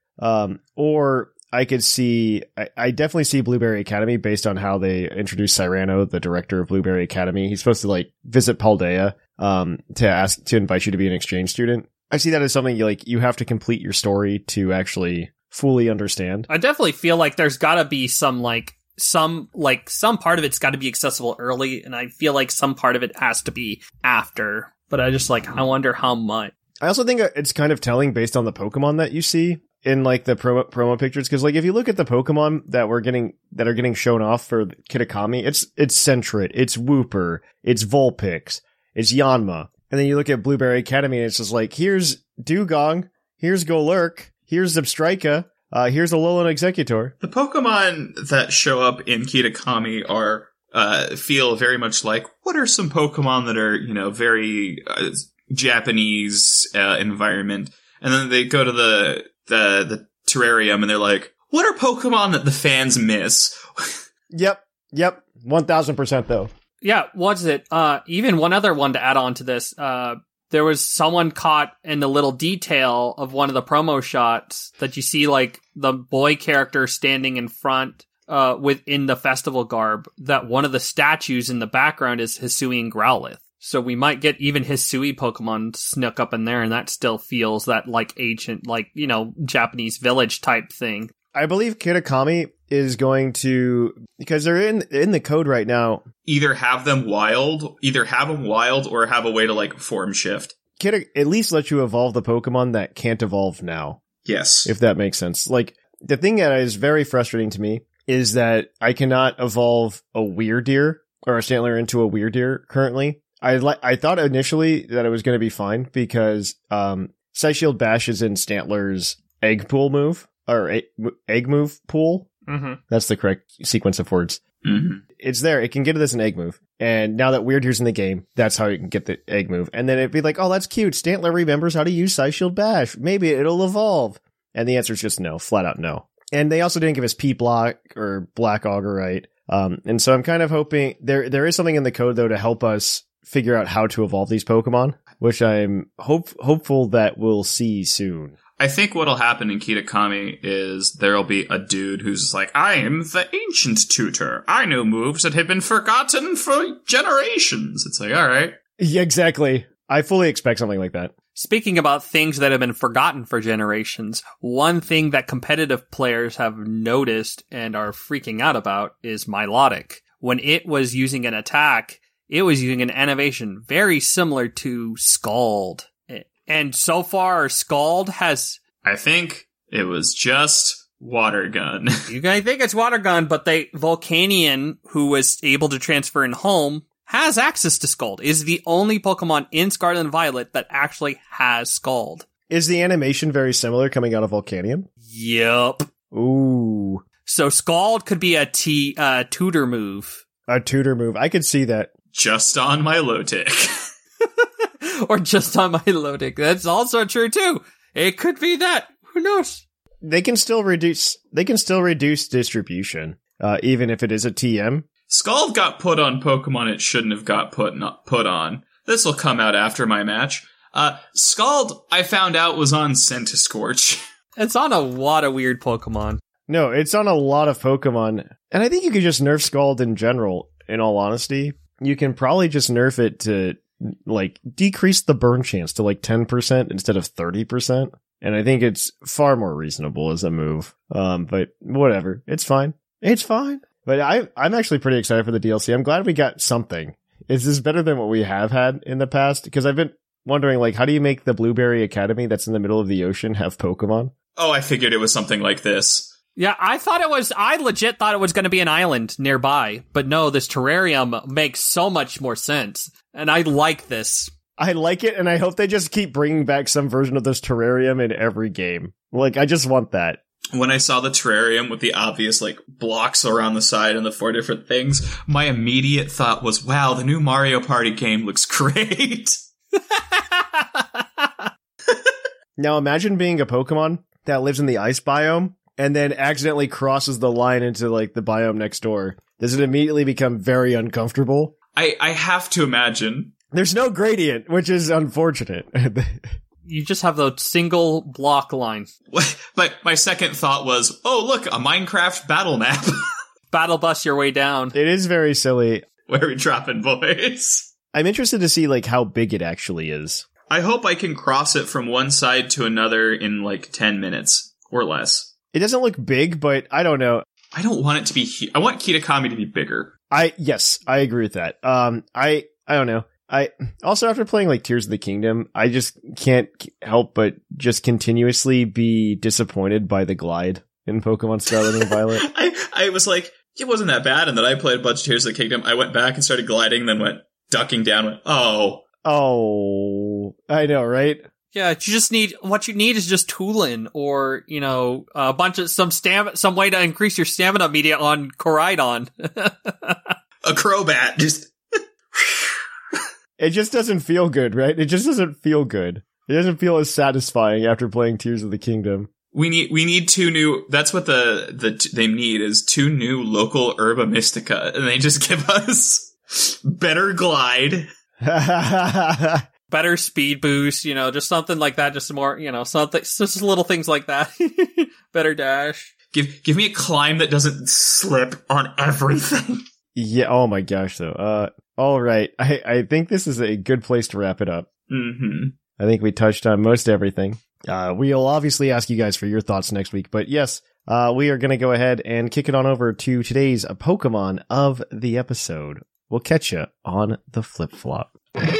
E: Or I could see, I definitely see Blueberry Academy based on how they introduced Cyrano, the director of Blueberry Academy. He's supposed to like visit Paldea, to invite you to be an exchange student. I see that as something you have to complete your story to actually fully understand.
G: I definitely feel like there's gotta be some part of it's gotta be accessible early, and I feel like some part of it has to be after. But I wonder how much.
E: I also think it's kind of telling based on the Pokemon that you see in like the promo pictures, because like if you look at the Pokemon that are getting shown off for Kitakami, it's Sentret, it's Wooper, it's Vulpix, it's Yanma. And then you look at Blueberry Academy and it's just like, here's Dugong, here's Golurk, here's Zebstrika, here's Alolan Executor.
F: The Pokemon that show up in Kitakami feel very much like, what are some Pokemon that are, very Japanese environment? And then they go to the terrarium and they're like, what are Pokemon that the fans miss?
E: Yep. 1000% though.
G: Yeah, what's it? Even one other one to add on to this. There was someone caught in the little detail of one of the promo shots that you see, like, the boy character standing in front, within the festival garb, that one of the statues in the background is Hisui and Growlithe. So we might get even Hisui Pokemon snuck up in there, and that still feels that, like, ancient, like, Japanese village type thing.
E: I believe Kitakami is going to, because they're in the code right now,
F: either have them wild or have a way to like form shift.
E: At least let you evolve the Pokemon that can't evolve now.
F: Yes.
E: If that makes sense. Like, the thing that is very frustrating to me is that I cannot evolve a Weirdeer or a Stantler into a Weirdeer currently. I thought initially that it was going to be fine because Psyshield Bash is in Stantler's egg pool move. Or egg move pool.
G: Mm-hmm.
E: That's the correct sequence of words.
F: Mm-hmm.
E: It's there. It can get it as an egg move. And now that Weirdeer's in the game, that's how you can get the egg move. And then it'd be like, oh, that's cute. Stantler remembers how to use Psyshield Bash. Maybe it'll evolve. And the answer is just no. Flat out no. And they also didn't give us P-Block or Black Augerite. And so I'm kind of hoping there is something in the code, though, to help us figure out how to evolve these Pokemon, which I'm hopeful that we'll see soon.
F: I think what'll happen in Kitakami is there'll be a dude who's like, I am the ancient tutor. I know moves that have been forgotten for generations. It's like, all right.
E: Yeah, exactly. I fully expect something like that.
G: Speaking about things that have been forgotten for generations, one thing that competitive players have noticed and are freaking out about is Milotic. when it was using an attack, it was using an animation very similar to Scald. And so far, Scald has...
F: I think it was just Water Gun.
G: You guys think it's Water Gun, but Volcanion, who was able to transfer in home, has access to Scald. Is the only Pokemon in Scarlet and Violet that actually has Scald.
E: Is the animation very similar coming out of Volcanion?
G: Yep.
E: Ooh.
G: So Scald could be a tutor move.
E: A tutor move. I could see that.
F: Just on my Milotic.
G: Or just on my Milotic. That's also true too. It could be that. Who knows?
E: They can still reduce distribution, even if it is a TM.
F: Scald got put on Pokemon it shouldn't have got put on. This will come out after my match. Scald, I found out, was on Centiskorch.
G: It's on a lot of weird Pokemon.
E: No, it's on a lot of Pokemon. And I think you could just nerf Scald in general, in all honesty. You can probably just nerf it to, like, decrease the burn chance to, like, 10% instead of 30%. And I think it's far more reasonable as a move. But whatever. It's fine. It's fine. But I'm actually pretty excited for the DLC. I'm glad we got something. Is this better than what we have had in the past? Because I've been wondering, like, how do you make the Blueberry Academy that's in the middle of the ocean have Pokemon?
F: Oh, I figured it was something like this.
G: Yeah, I legit thought it was going to be an island nearby. But no, this terrarium makes so much more sense. And I like this.
E: I like it, and I hope they just keep bringing back some version of this terrarium in every game. Like, I just want that.
F: When I saw the terrarium with the obvious, like, blocks around the side and the 4 different things, my immediate thought was, wow, the new Mario Party game looks great.
E: Now imagine being a Pokemon that lives in the ice biome and then accidentally crosses the line into, like, the biome next door. Does it immediately become very uncomfortable?
F: I have to imagine.
E: There's no gradient, which is unfortunate.
G: You just have the single block line.
F: But my second thought was, oh, look, a Minecraft battle map.
G: Battle bus your way down.
E: It is very silly.
F: Where we dropping boys.
E: I'm interested to see, like, how big it actually is.
F: I hope I can cross it from one side to another in, like, 10 minutes or less.
E: It doesn't look big, but I don't know.
F: I don't want it to be... I want Kitakami to be bigger.
E: Yes, I agree with that. I don't know. I also, after playing like Tears of the Kingdom, I just can't help but just continuously be disappointed by the glide in Pokemon Scarlet and Violet.
F: I was like, it wasn't that bad, and then I played a bunch of Tears of the Kingdom. I went back and started gliding, then went ducking down, went, oh,
E: I know, right?
G: Yeah, what you need is just Toolin or, you know, a bunch of some way to increase your stamina media on Koraidon.
F: A Crobat, just...
E: It just doesn't feel good, right? It just doesn't feel good. It doesn't feel as satisfying after playing Tears of the Kingdom.
F: We need 2 new, that's what they need is 2 new local Herba Mystica, and they just give us better glide.
G: Better speed boost, you know, just something like that, just more, you know, something, just little things like that. Better dash.
F: Give me a climb that doesn't slip on everything.
E: Yeah, oh my gosh, though. All right. I think this is a good place to wrap it up.
F: Mm-hmm.
E: I think we touched on most everything. We'll obviously ask you guys for your thoughts next week, but yes, we are going to go ahead and kick it on over to today's Pokemon of the episode. We'll catch you on the flip-flop.
D: Poke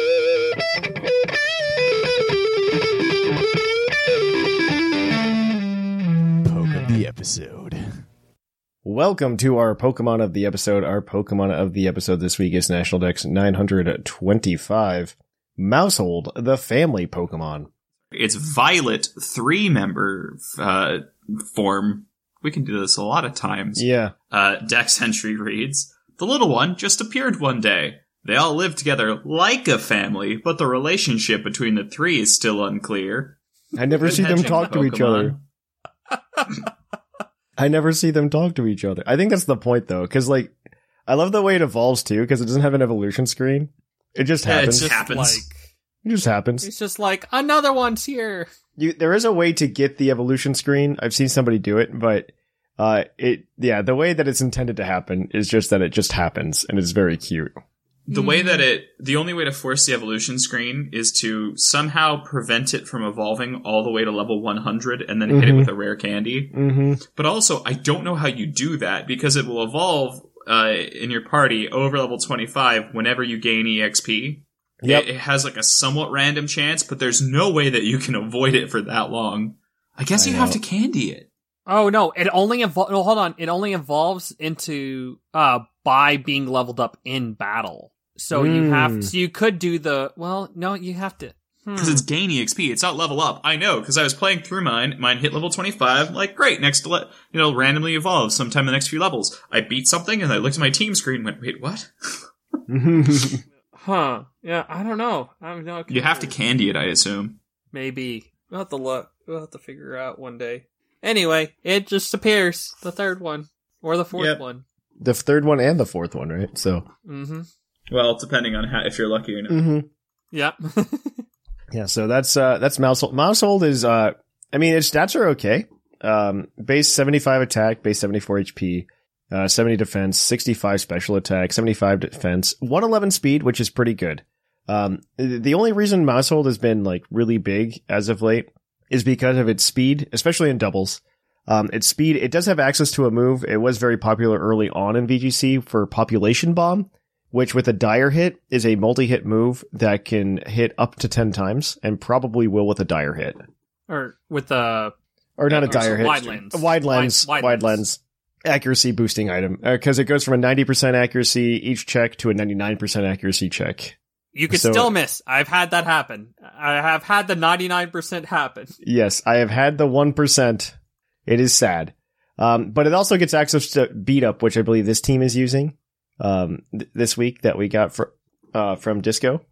D: of the episode.
E: Welcome to our Pokemon of the episode. Our Pokemon of the episode this week is National Dex 925. Maushold, the family Pokemon.
F: It's Violet 3-member form. We can do this a lot of times.
E: Yeah.
F: Dex entry reads, the little one just appeared one day. They all live together like a family, but the relationship between the 3 is still unclear.
E: I never see them talk to each other. I never see them talk to each other. I think that's the point, though, because, like, I love the way it evolves, too, because it doesn't have an evolution screen. It just happens.
F: It just happens.
E: It just happens.
G: It's just like, another one's here.
E: There is a way to get the evolution screen. I've seen somebody do it, but the way that it's intended to happen is just that it just happens, and it's very cute.
F: The only way to force the evolution screen is to somehow prevent it from evolving all the way to level 100 and then hit it with a rare candy.
E: Mm-hmm.
F: But also, I don't know how you do that because it will evolve in your party over level 25 whenever you gain EXP.
E: Yep.
F: It has like a somewhat random chance, but there's no way that you can avoid it for that long. I guess you have to candy it.
G: Oh no, it only hold on. It only evolves into by being leveled up in battle. So you could do you have to.
F: Because it's gain EXP, it's not level up. I know, because I was playing through mine hit level 25, like, great, next, randomly evolve sometime in the next few levels. I beat something, and I looked at my team screen and went, wait, what?
G: Huh. Yeah, I don't know.
F: You have to candy it, I assume.
G: Maybe. We'll have to look. We'll have to figure out one day. Anyway, it just appears. The third one. Or the fourth one.
E: The third one and the fourth one, right? So.
G: Mm-hmm.
F: Well, depending on if you're lucky or not.
E: Mm-hmm.
G: Yep.
E: Yeah, so that's Mousehold. Mousehold is, its stats are okay. Base 75 attack, base 74 HP, 70 defense, 65 special attack, 75 defense, 111 speed, which is pretty good. The only reason Mousehold has been, like, really big as of late is because of its speed, especially in doubles. Its speed, it does have access to a move. It was very popular early on in VGC for Population Bomb, which with a dire hit is a multi-hit move that can hit up to 10 times and probably will with a dire hit.
G: Or with a...
E: Or not a dire hit.
G: Wide lens.
E: A wide lens. Accuracy boosting item. Because it goes from a 90% accuracy each check to a 99% accuracy check.
G: You could still miss. I've had that happen. I have had the 99% happen.
E: Yes, I have had the 1%. It is sad. But it also gets access to Beat Up, which I believe this team is using. This week that we got from Disco.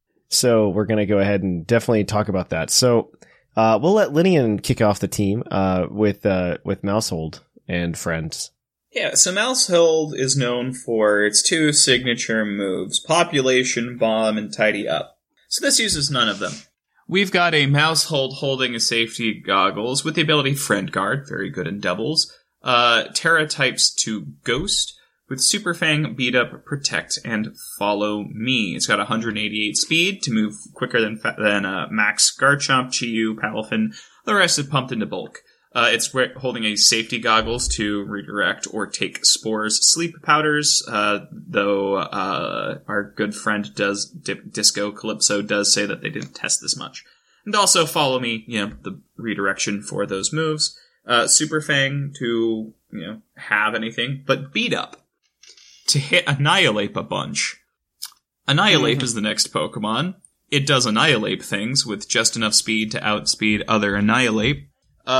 E: So we're going to go ahead and definitely talk about that. So, we'll let Linian kick off the team, with Mousehold and friends.
F: Yeah, so Mousehold is known for its two signature moves, Population Bomb and Tidy Up. So this uses none of them. We've got a Mousehold holding a safety goggles with the ability Friend Guard, very good in doubles. Terra types to Ghost, with Super Fang, Beat Up, Protect, and Follow Me. It's got 188 speed to move quicker than Max, Garchomp, Chi-Yu, Palafin. The rest is pumped into bulk. It's holding a safety goggles to redirect or take Spores sleep powders, though our good friend Disco Calypso does say that they didn't test this much. And also Follow Me, the redirection for those moves. Super Fang to, have anything, but Beat Up to hit Annihilate a bunch. Annihilate is the next Pokemon. It does Annihilate things with just enough speed to outspeed other Annihilate.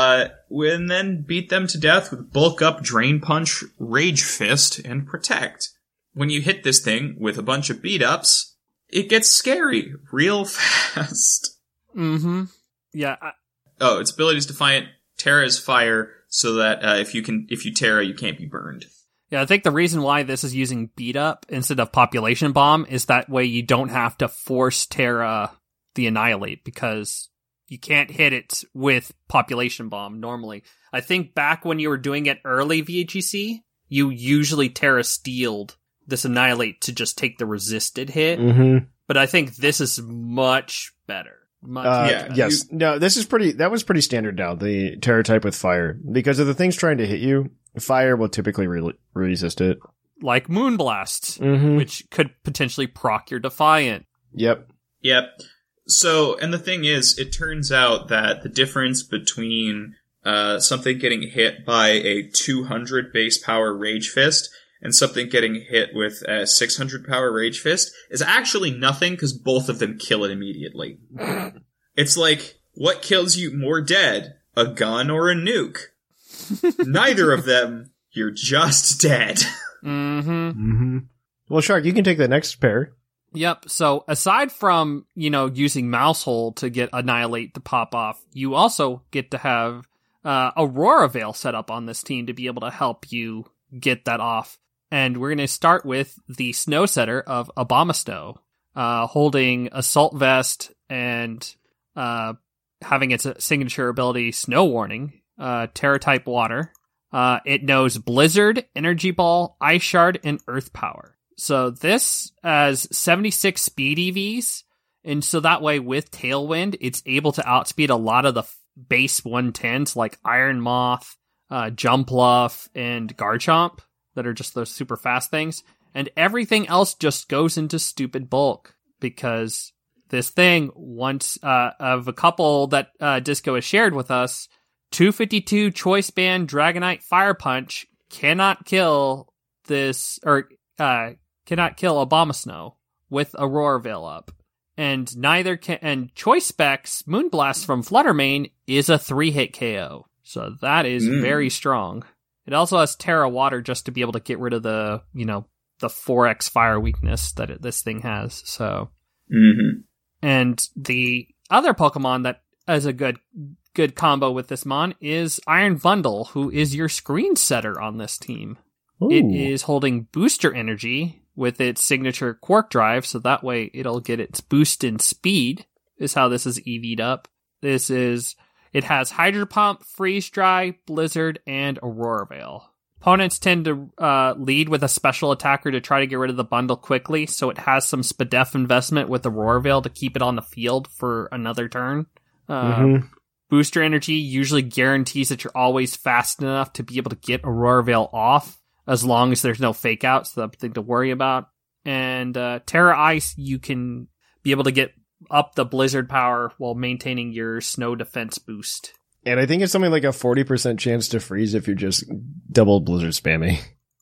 F: And then beat them to death with Bulk Up, Drain Punch, Rage Fist, and Protect. When you hit this thing with a bunch of beat-ups, it gets scary real fast.
G: Mm-hmm. Yeah.
F: Its ability is Defiant, Terra is Fire, so that if you Terra, you can't be burned.
G: Yeah, I think the reason why this is using Beat Up instead of Population Bomb is that way you don't have to force Terra the Annihilate, because you can't hit it with Population Bomb normally. I think back when you were doing it early VGC, you usually Terra Steeled this Annihilate to just take the resisted hit.
E: Mm-hmm.
G: But I think this is much better.
E: Yes. No, that was pretty standard now, the Terra type with Fire. Because of the things trying to hit you, Fire will typically resist it.
G: Like Moonblast,
E: mm-hmm.
G: which could potentially proc your Defiant.
E: Yep.
F: So, and the thing is, it turns out that the difference between something getting hit by a 200 base power Rage Fist and something getting hit with a 600 power Rage Fist is actually nothing, because both of them kill it immediately. It's like, what kills you more dead? A gun or a nuke? Neither of them. You're just dead.
G: Mm-hmm.
E: Mm-hmm. Well, Shark, you can take the next pair.
G: Yep. So aside from, using Mousehold to get Annihilate to pop off, you also get to have Aurora Veil set up on this team to be able to help you get that off. And we're going to start with the Snow Setter of Abomasnow, holding Assault Vest and having its signature ability Snow Warning, Terra type Water. It knows Blizzard, Energy Ball, Ice Shard, and Earth Power. So this has 76 speed EVs, and so that way with Tailwind, it's able to outspeed a lot of the base 110s like Iron Moth, Jumpluff, and Garchomp. that are just those super fast things. And everything else just goes into stupid bulk because this thing, once of a couple that Disco has shared with us, 252 Choice Band Dragonite Fire Punch cannot kill this, or cannot kill Abomasnow with Aurora Veil up. And neither can, and Choice Specs Moonblast from Fluttermane is a 3-hit KO. So that is very strong. It also has Terra Water just to be able to get rid of the, the 4x fire weakness that this thing has. So, and the other Pokemon that is a good combo with this mon is Iron Bundle, who is your screen setter on this team. Ooh. It is holding Booster Energy with its signature Quark Drive, so that way it'll get its boost in speed, is how this is EV'd up. It has Hydro Pump, Freeze Dry, Blizzard, and Aurora Veil. Opponents tend to lead with a special attacker to try to get rid of the bundle quickly, so it has some Spadef investment with Aurora Veil to keep it on the field for another turn. Booster Energy usually guarantees that you're always fast enough to be able to get Aurora Veil off, as long as there's no fake outs, so that's nothing to worry about. And Terra Ice, you can be able to get up the Blizzard power while maintaining your snow defense boost.
E: And I think it's something like a 40% chance to freeze if you're just double Blizzard spamming.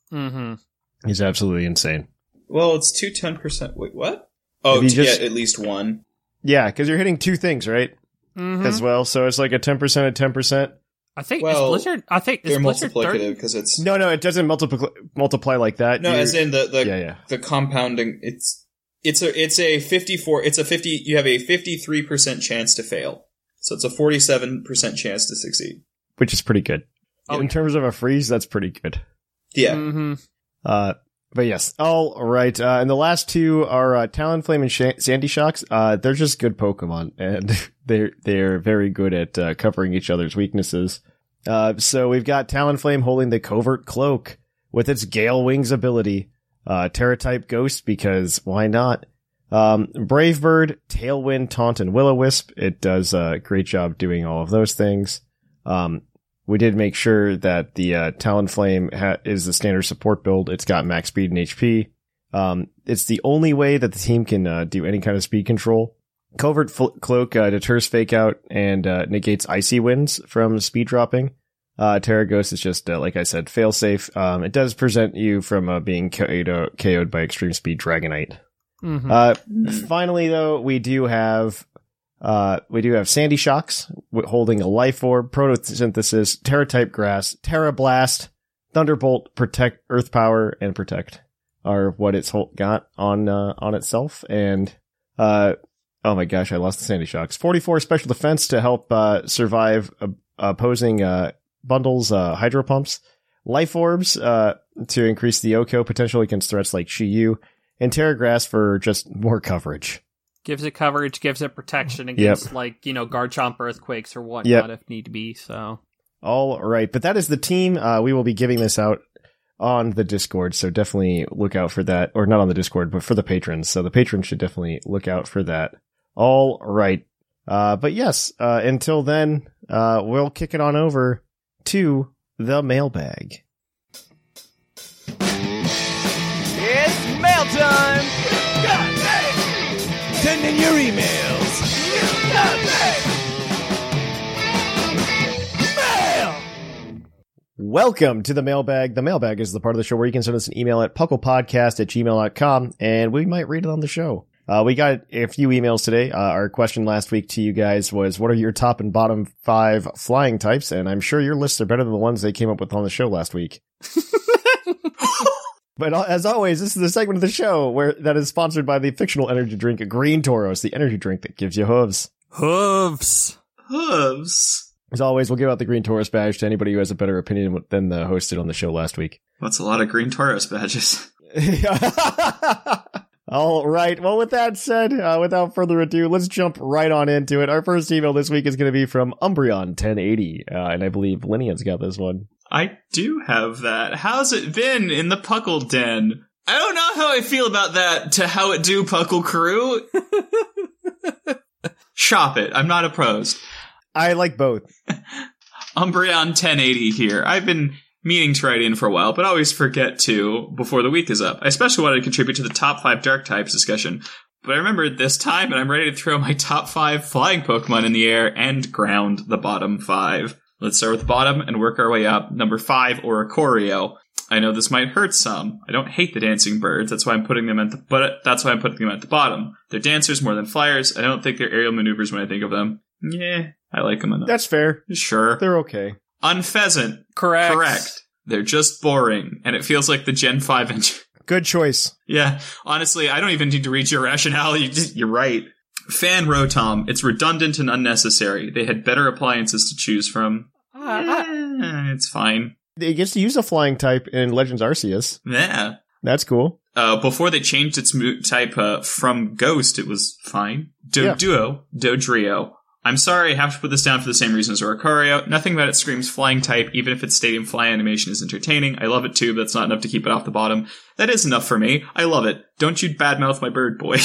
E: It's absolutely insane.
F: Well, it's 10%. Wait, what? Oh, to get at least one.
E: Yeah, because you're hitting two things, right? As well, so it's like a 10%, a 10%.
G: I think is Blizzard. I think
F: they're
G: Blizzard
F: multiplicative because it's
E: no, it doesn't multiply like that.
F: No, as in the compounding. It's a 54. It's a 50. You have a 53% chance to fail, so it's a 47% chance to succeed,
E: which is pretty good. In terms of a freeze, that's pretty good.
F: Yeah.
E: But yes, all right. And the last two are Talonflame and Sandy Shocks. They're just good Pokemon, and they're very good at covering each other's weaknesses. So we've got Talonflame holding the Covert Cloak with its Gale Wings ability. Terra-type Ghost, because why not? Brave Bird, Tailwind, Taunt, and Will-O-Wisp. It does a great job doing all of those things. We did make sure that the Talonflame is the standard support build. It's got max speed and HP. It's the only way that the team can do any kind of speed control. Covert Cloak deters Fake Out and negates Icy Winds from speed dropping. Terra Ghost is just, like I said, fail-safe. It does present you from being KO'd by Extreme Speed Dragonite. Finally, though, we do have Sandy Shocks holding a Life Orb, Photosynthesis, Terra-type Grass, Terra Blast, Thunderbolt, Protect, Earth Power, and Protect are what it's got on itself. And oh my gosh, I lost the Sandy Shocks. 44 Special Defense to help survive opposing bundles, Hydro Pumps, Life Orbs to increase the OHKO potential against threats like Shiyu, and Terra Grass for just more coverage.
G: Gives it coverage, gives it protection against, Garchomp Earthquakes or whatnot if need be, so.
E: All right, but that is the team. We will be giving this out on the Discord, so definitely look out for that. Or not on the Discord, but for the patrons. So the patrons should definitely look out for that. All right. But yes, until then, we'll kick it on over to the mailbag.
D: It's mail time! Send in your emails! Mail!
E: Welcome to the mailbag. The mailbag is the part of the show where you can send us an email at pucklepodcast@gmail.com, and we might read it on the show. We got a few emails today. Our question last week to you guys was, what are your top and bottom 5 flying types? And I'm sure your lists are better than the ones they came up with on the show last week. But as always, this is the segment of the show that is sponsored by the fictional energy drink Green Tauros, the energy drink that gives you hooves.
G: Hooves.
E: As always, we'll give out the Green Tauros badge to anybody who has a better opinion than the hosted on the show last week.
F: That's a lot of Green Tauros badges.
E: All right. Well, with that said, without further ado, let's jump right on into it. Our first email this week is going to be from Umbreon1080, and I believe Linian's got this one.
F: I do have that. How's it been in the Puckle Den? I don't know how I feel about that to how it do, Puckle Crew. Shop it. I'm not opposed.
E: I like both.
F: Umbreon1080 here. I've been meaning to write in for a while, but always forget to before the week is up. I especially wanted to contribute to the top 5 dark types discussion, but I remembered this time and I'm ready to throw my top 5 flying Pokemon in the air and ground the bottom 5. Let's start with the bottom and work our way up. Number 5, Oricorio. I know this might hurt some. I don't hate the dancing birds. That's why I'm putting them at the bottom. They're dancers more than flyers. I don't think they're aerial maneuvers when I think of them. Yeah, I like them enough.
E: That's fair.
F: Sure.
E: They're okay.
F: Unpheasant.
G: Correct.
F: They're just boring, and it feels like the Gen 5 engine.
E: Good choice.
F: Yeah, honestly, I don't even need to read your rationale. You're right. Fan Rotom. It's redundant and unnecessary. They had better appliances to choose from. It's fine.
E: It gets to use a flying type in Legends Arceus.
F: Yeah.
E: That's cool.
F: Before they changed its type from Ghost, it was fine. Dodrio. I'm sorry, I have to put this down for the same reason as Oricorio. Nothing about it screams flying type, even if its stadium fly animation is entertaining. I love it too, but that's not enough to keep it off the bottom. That is enough for me. I love it. Don't you badmouth my bird, boy.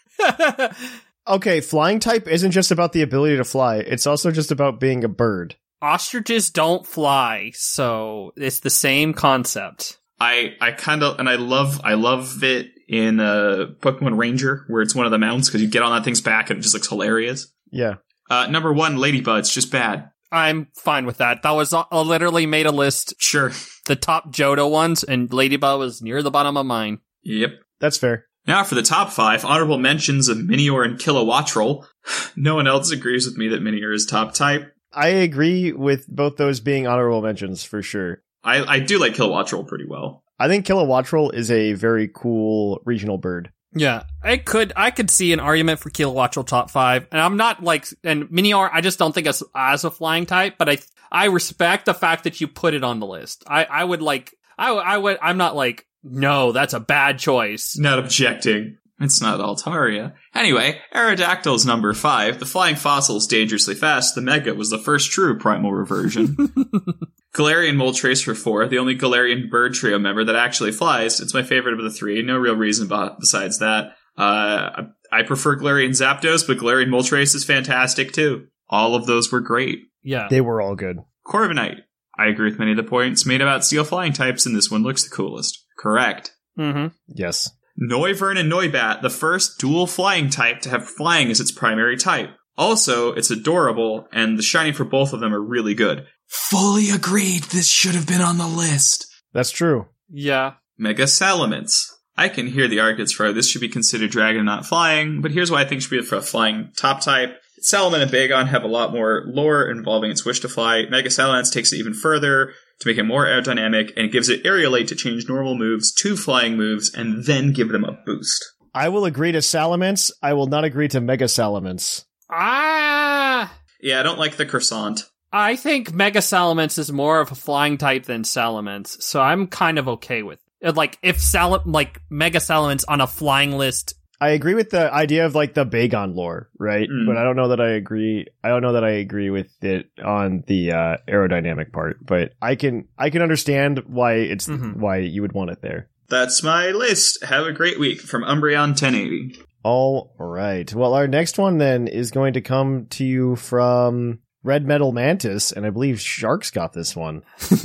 E: Okay, flying type isn't just about the ability to fly. It's also just about being a bird.
G: Ostriches don't fly, so it's the same concept.
F: I love it in Pokemon Ranger, where it's one of the mounts, because you get on that thing's back and it just looks hilarious.
E: Yeah.
F: Number 1, Ladybud's just bad.
G: I'm fine with that. That was I literally made a list.
F: Sure.
G: The top Johto ones, and Ladybug was near the bottom of mine.
F: Yep.
E: That's fair.
F: Now for the top 5, honorable mentions of Minior and Kilowattrel. No one else agrees with me that Minior is top type.
E: I agree with both those being honorable mentions for sure.
F: I do like Kilowattrel pretty well.
E: I think Kilowattrel is a very cool regional bird.
G: Yeah, I could see an argument for Kilowattrel top 5, and I'm not and Minior, I just don't think as a flying type, but I respect the fact that you put it on the list. I'm not like, no, that's a bad choice.
F: Not objecting. It's not Altaria. Anyway, Aerodactyl's number 5. The flying fossil's dangerously fast. The Mega was the first true primal reversion. Galarian Moltres for 4. The only Galarian bird trio member that actually flies. It's my favorite of the 3. No real reason besides that. I prefer Galarian Zapdos, but Galarian Moltres is fantastic too. All of those were great.
G: Yeah.
E: They were all good.
F: Corviknight. I agree with many of the points made about steel flying types, and this one looks the coolest. Correct.
G: Mm-hmm.
E: Yes.
F: Noivern and Noibat, the first dual flying type to have flying as its primary type. Also, it's adorable, and the shiny for both of them are really good.
D: Fully agreed. This should have been on the list.
E: That's true.
G: Yeah.
F: Mega Salamence. I can hear the arguments for how this should be considered dragon, not flying, but here's why I think it should be for a flying top type. Salamence and Bagon have a lot more lore involving its wish to fly. Mega Salamence takes it even further to make it more aerodynamic, and gives it Aerialate to change normal moves to flying moves, and then give them a boost.
E: I will agree to Salamence. I will not agree to Mega Salamence.
G: Yeah,
F: I don't like the croissant.
G: I think Mega Salamence is more of a flying type than Salamence, so I'm kind of okay with it. Like, if Mega Salamence on a flying list.
E: I agree with the idea of the Bagon lore, right? But I don't know that I agree. I don't know that I agree with it on the aerodynamic part. But I can understand why it's why you would want it there.
F: That's my list. Have a great week from Umbreon 1080.
E: All right. Well, our next one then is going to come to you from Red Metal Mantis, and I believe Sharks got this one.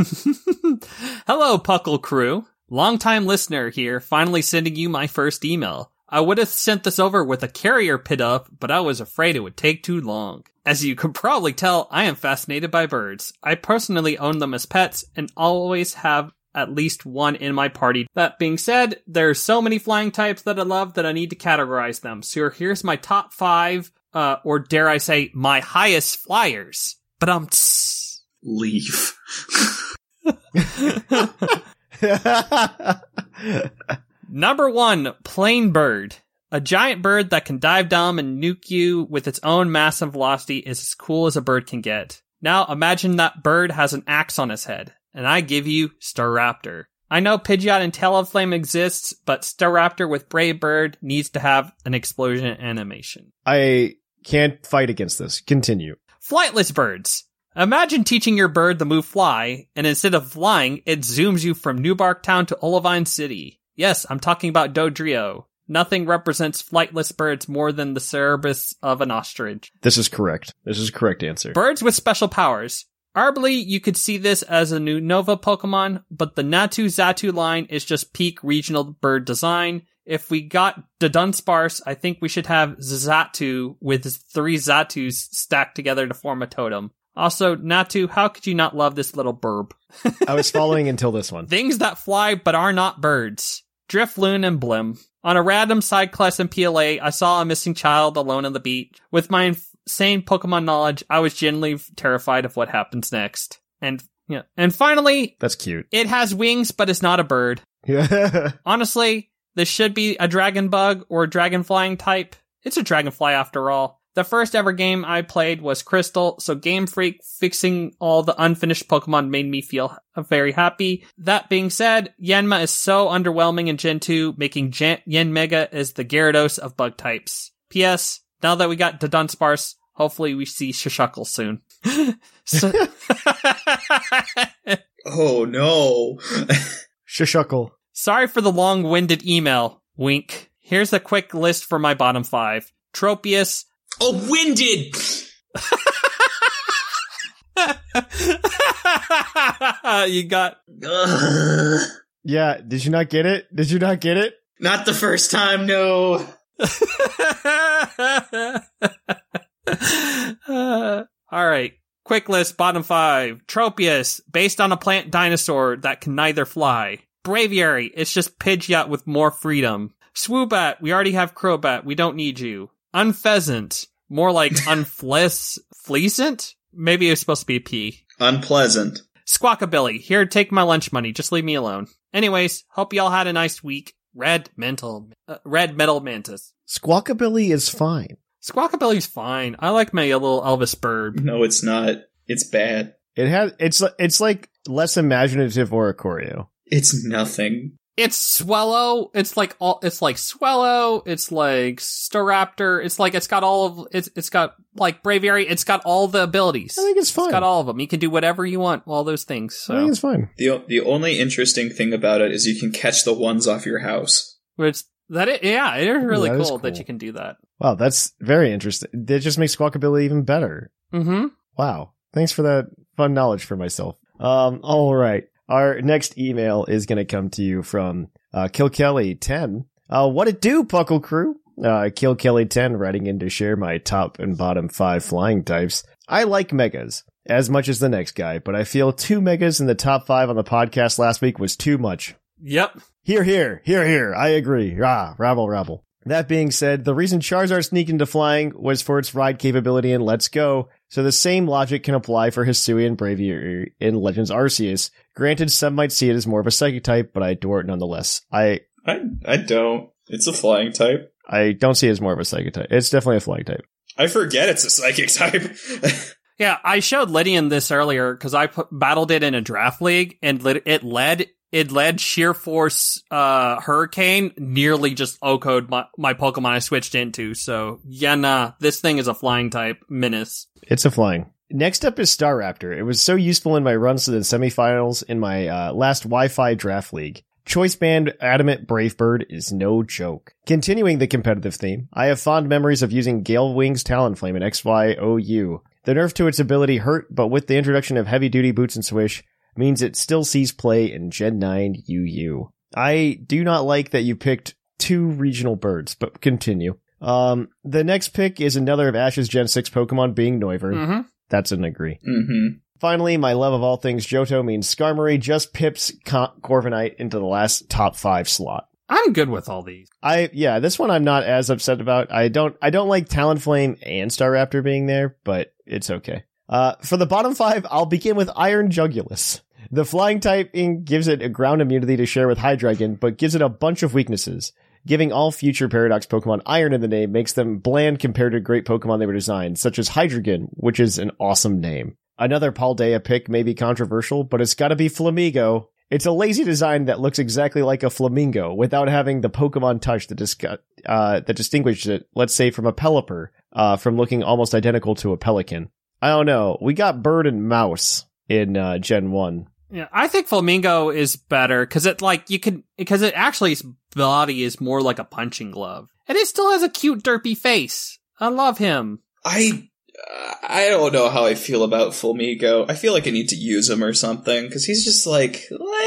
G: Hello, Puckle crew. Longtime listener here, finally sending you my first email. I would have sent this over with a carrier pit up, but I was afraid it would take too long. As you could probably tell, I am fascinated by birds. I personally own them as pets and always have at least one in my party. That being said, there's so many flying types that I love that I need to categorize them. So here's my top 5, or dare I say, my highest flyers. But
F: leave.
G: Number 1, plain bird. A giant bird that can dive down and nuke you with its own massive velocity is as cool as a bird can get. Now imagine that bird has an axe on his head, and I give you Staraptor. I know Pidgeot and Talonflame exists, but Staraptor with Brave Bird needs to have an explosion animation.
E: I can't fight against this. Continue.
G: Flightless birds. Imagine teaching your bird the move fly, and instead of flying, it zooms you from Newbark Town to Olivine City. Yes, I'm talking about Dodrio. Nothing represents flightless birds more than the Cerberus of an ostrich.
E: This is correct. This is a correct answer.
G: Birds with special powers. Arguably, you could see this as a new Nova Pokemon, but the Natu Xatu line is just peak regional bird design. If we got the Dunsparce, I think we should have Xatu with 3 Xatus stacked together to form a totem. Also, Natu, how could you not love this little burb?
E: I was following until this one.
G: Things that fly but are not birds. Drifloon and Blim. On a random side quest in PLA, I saw a missing child alone on the beach. With my insane Pokemon knowledge, I was genuinely terrified of what happens next. And finally,
E: that's cute.
G: It has wings, but it's not a bird.
E: Yeah.
G: Honestly, this should be a dragon bug or a dragon flying type. It's a dragonfly after all. The first ever game I played was Crystal, so Game Freak fixing all the unfinished Pokemon made me feel very happy. That being said, Yanma is so underwhelming in Gen 2, making Yanmega as the Gyarados of bug types. P.S. Now that we got the Dunsparce, hopefully we see Shushukle soon.
F: Oh no.
E: Shushukle.
G: Sorry for the long-winded email. Wink. Here's a quick list for my bottom 5. Tropius.
F: Oh, winded!
G: You got...
E: Yeah, did you not get it? Did you not get it?
F: Not the first time, no.
G: Alright, quick list, bottom 5. Tropius, based on a plant dinosaur that can neither fly. Braviary, it's just Pidgeot with more freedom. Swoobat, we already have Crobat, we don't need you. Unpheasant, more like unfleasant? Maybe it's supposed to be a P.
F: Unpleasant.
G: Squawkabilly, here, take my lunch money, just leave me alone. Anyways, hope y'all had a nice week. Red Metal Mantis.
E: Squawkabilly is fine.
G: Squawkabilly's fine. I like my little Elvis bird.
F: No, it's not. It's bad.
E: It's like less imaginative Oricorio.
F: It's nothing.
G: It's Swellow. It's like Swellow. It's like Staraptor. It's got all of it's got like Braviary. It's got all the abilities.
E: I think it's fine.
G: It's got all of them. You can do whatever you want. All those things. So.
E: I think it's fine.
F: The only interesting thing about it is you can catch the ones off your house.
G: It is really cool that you can do that.
E: Wow, that's very interesting. That just makes Squawkabilly even better.
G: Mm-hmm.
E: Wow. Thanks for that fun knowledge for myself. All right. Our next email is going to come to you from Kilkelly10. What it do, Puckle Crew? Kilkelly10 writing in to share my top and bottom 5 flying types. I like Megas as much as the next guy, but I feel 2 Megas in the top 5 on the podcast last week was too much.
G: Yep.
E: Here. I agree. Rabble. That being said, the reason Charizard sneaked into flying was for its ride capability in Let's Go, so the same logic can apply for Hisui and Braviary in Legends Arceus. Granted, some might see it as more of a psychic type, but I adore it nonetheless. I
F: don't. It's a flying type.
E: I don't see it as more of a psychic type. It's definitely a flying type.
F: I forget it's a psychic type.
G: Yeah, I showed Lydian this earlier because I battled it in a draft league, and it led Sheer Force Hurricane, nearly just O-code my Pokemon I switched into. So, yeah, nah, this thing is a flying type. Menace.
E: It's a flying. Next up is Staraptor. It was so useful in my runs to the semifinals in my last Wi-Fi draft league. Choice Band Adamant Brave Bird is no joke. Continuing the competitive theme, I have fond memories of using Gale Wings Talonflame in XYOU. The nerf to its ability hurt, but with the introduction of Heavy Duty Boots and Swish, means it still sees play in Gen 9 UU. I do not like that you picked 2 regional birds, but continue. The next pick is another of Ash's Gen 6 Pokemon being Noivern.
G: Mm-hmm.
E: That's an agree.
F: Mm-hmm.
E: Finally, my love of all things Johto means Skarmory just pips Corviknight into the last top 5 slot.
G: I'm good with all these.
E: This one I'm not as upset about. I don't like Talonflame and Staraptor being there, but it's okay. For the bottom 5, I'll begin with Iron Jugulus. The flying typing gives it a ground immunity to share with Hydreigon, but gives it a bunch of weaknesses. Giving all future Paradox Pokemon iron in the name makes them bland compared to great Pokemon they were designed, such as Hydreigon, which is an awesome name. Another Paldea pick may be controversial, but it's gotta be Flamigo. It's a lazy design that looks exactly like a flamingo without having the Pokemon touch that distinguishes it, let's say, from a Pelipper, from looking almost identical to a Pelican. I don't know. We got Bird and Mouse in Gen 1.
G: Yeah, I think Flamingo is better because it actually its body is more like a punching glove, and it still has a cute derpy face. I love him.
F: I I don't know how I feel about Fulmigo. I feel like I need to use him or something, because he's just like...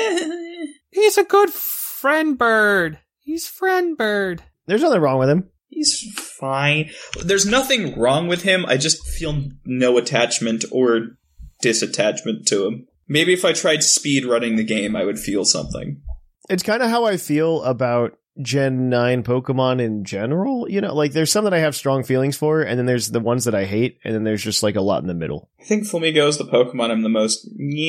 G: He's a good friend bird. He's friend bird.
E: There's nothing wrong with him.
F: He's fine. There's nothing wrong with him. I just feel no attachment or disattachment to him. Maybe if I tried speed running the game, I would feel something.
E: It's kind of how I feel about Gen 9 Pokemon in general. You know, like there's some that I have strong feelings for, and then there's the ones that I hate, and then there's just like a lot in the middle.
F: I think Fulmigo is the Pokemon I'm the most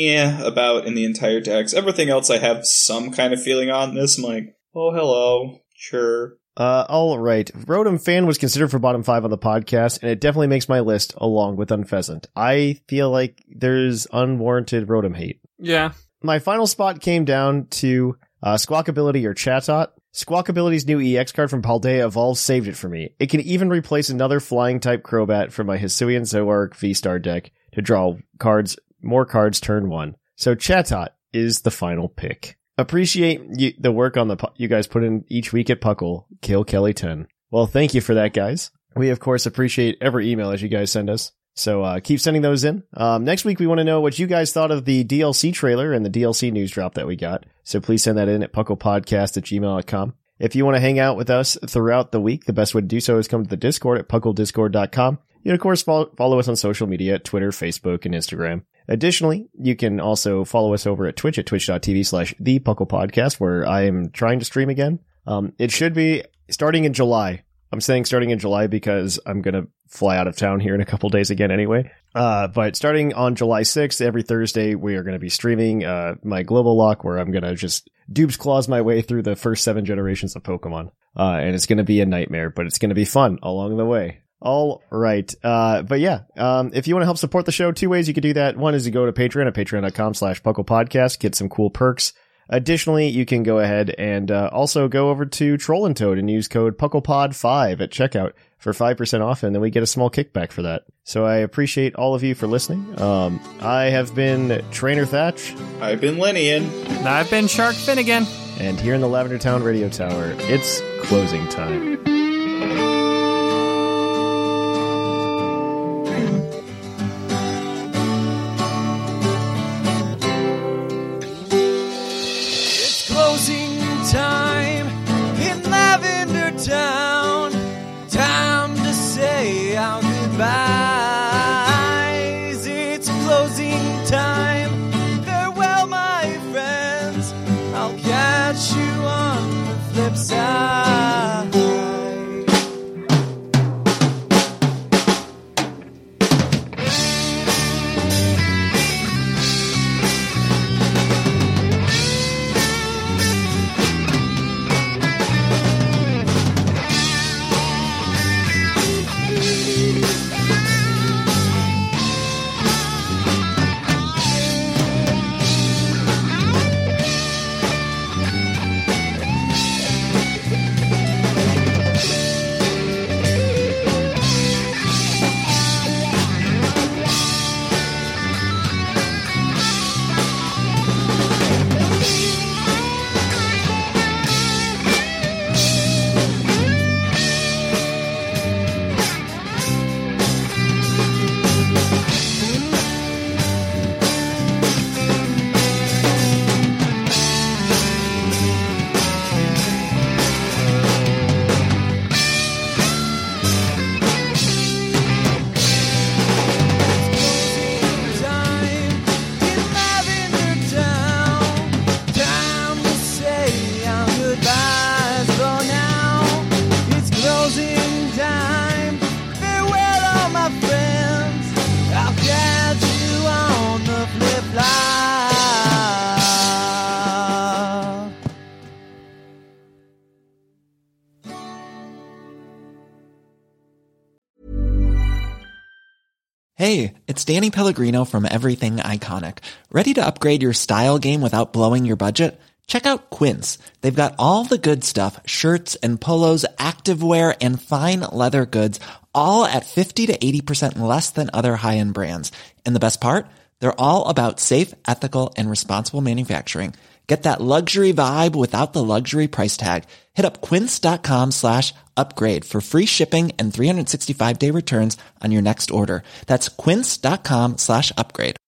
F: about in the entire dex. Everything else I have some kind of feeling on. This, I'm like, oh, hello, sure.
E: All right. Rotom Fan was considered for bottom 5 on the podcast, and it definitely makes my list along with Unpheasant. I feel like there's unwarranted Rotom hate.
G: Yeah.
E: My final spot came down to Squawkability or Chatot. Squawkability's new EX card from Paldea Evolve saved it for me. It can even replace another flying-type Crobat from my Hisuian Zoroark V-Star deck to draw more cards turn 1. So Chatot is the final pick. Appreciate the work on you guys put in each week at Puckle. Kill Kelly 10. Well, thank you for that, guys. We, of course, appreciate every email as you guys send us. So keep sending those in. Next week, we want to know what you guys thought of the DLC trailer and the DLC news drop that we got. So please send that in at pucklepodcast@gmail.com. If you want to hang out with us throughout the week, the best way to do so is come to the Discord at pucklediscord.com. You can, of course, follow us on social media at Twitter, Facebook, and Instagram. Additionally, you can also follow us over at Twitch at twitch.tv/thepucklepodcast, where I am trying to stream again. It should be starting in July. I'm saying starting in July because I'm going to fly out of town here in a couple days again anyway. But starting on July 6th, every Thursday, we are going to be streaming my Global Lock, where I'm going to just Dupes Claws my way through the first 7 generations of Pokemon. And it's going to be a nightmare, but it's going to be fun along the way. All right. But yeah, if you want to help support the show, 2 ways you can do that. One is to go to Patreon at patreon.com/pucklepodcast, get some cool perks. Additionally, you can go ahead and also go over to Troll and Toad and use code PucklePod5 at checkout for 5% off, and then we get a small kickback for that. So I appreciate all of you for listening. I have been Trainer Thatch.
F: I've been Linian.
G: And I've been Shark Finnegan.
E: And here in the Lavender Town Radio Tower, it's closing time.
D: Time in Lavender Town. Time to say our goodbyes. It's closing time. Farewell, my friends. I'll catch you on the flip side.
I: Hey, it's Danny Pellegrino from Everything Iconic. Ready to upgrade your style game without blowing your budget? Check out Quince. They've got all the good stuff, shirts and polos, activewear, and fine leather goods, all at 50 to 80% less than other high-end brands. And the best part? They're all about safe, ethical, and responsible manufacturing. Get that luxury vibe without the luxury price tag. Hit up quince.com/upgrade for free shipping and 365-day returns on your next order. That's quince.com/upgrade.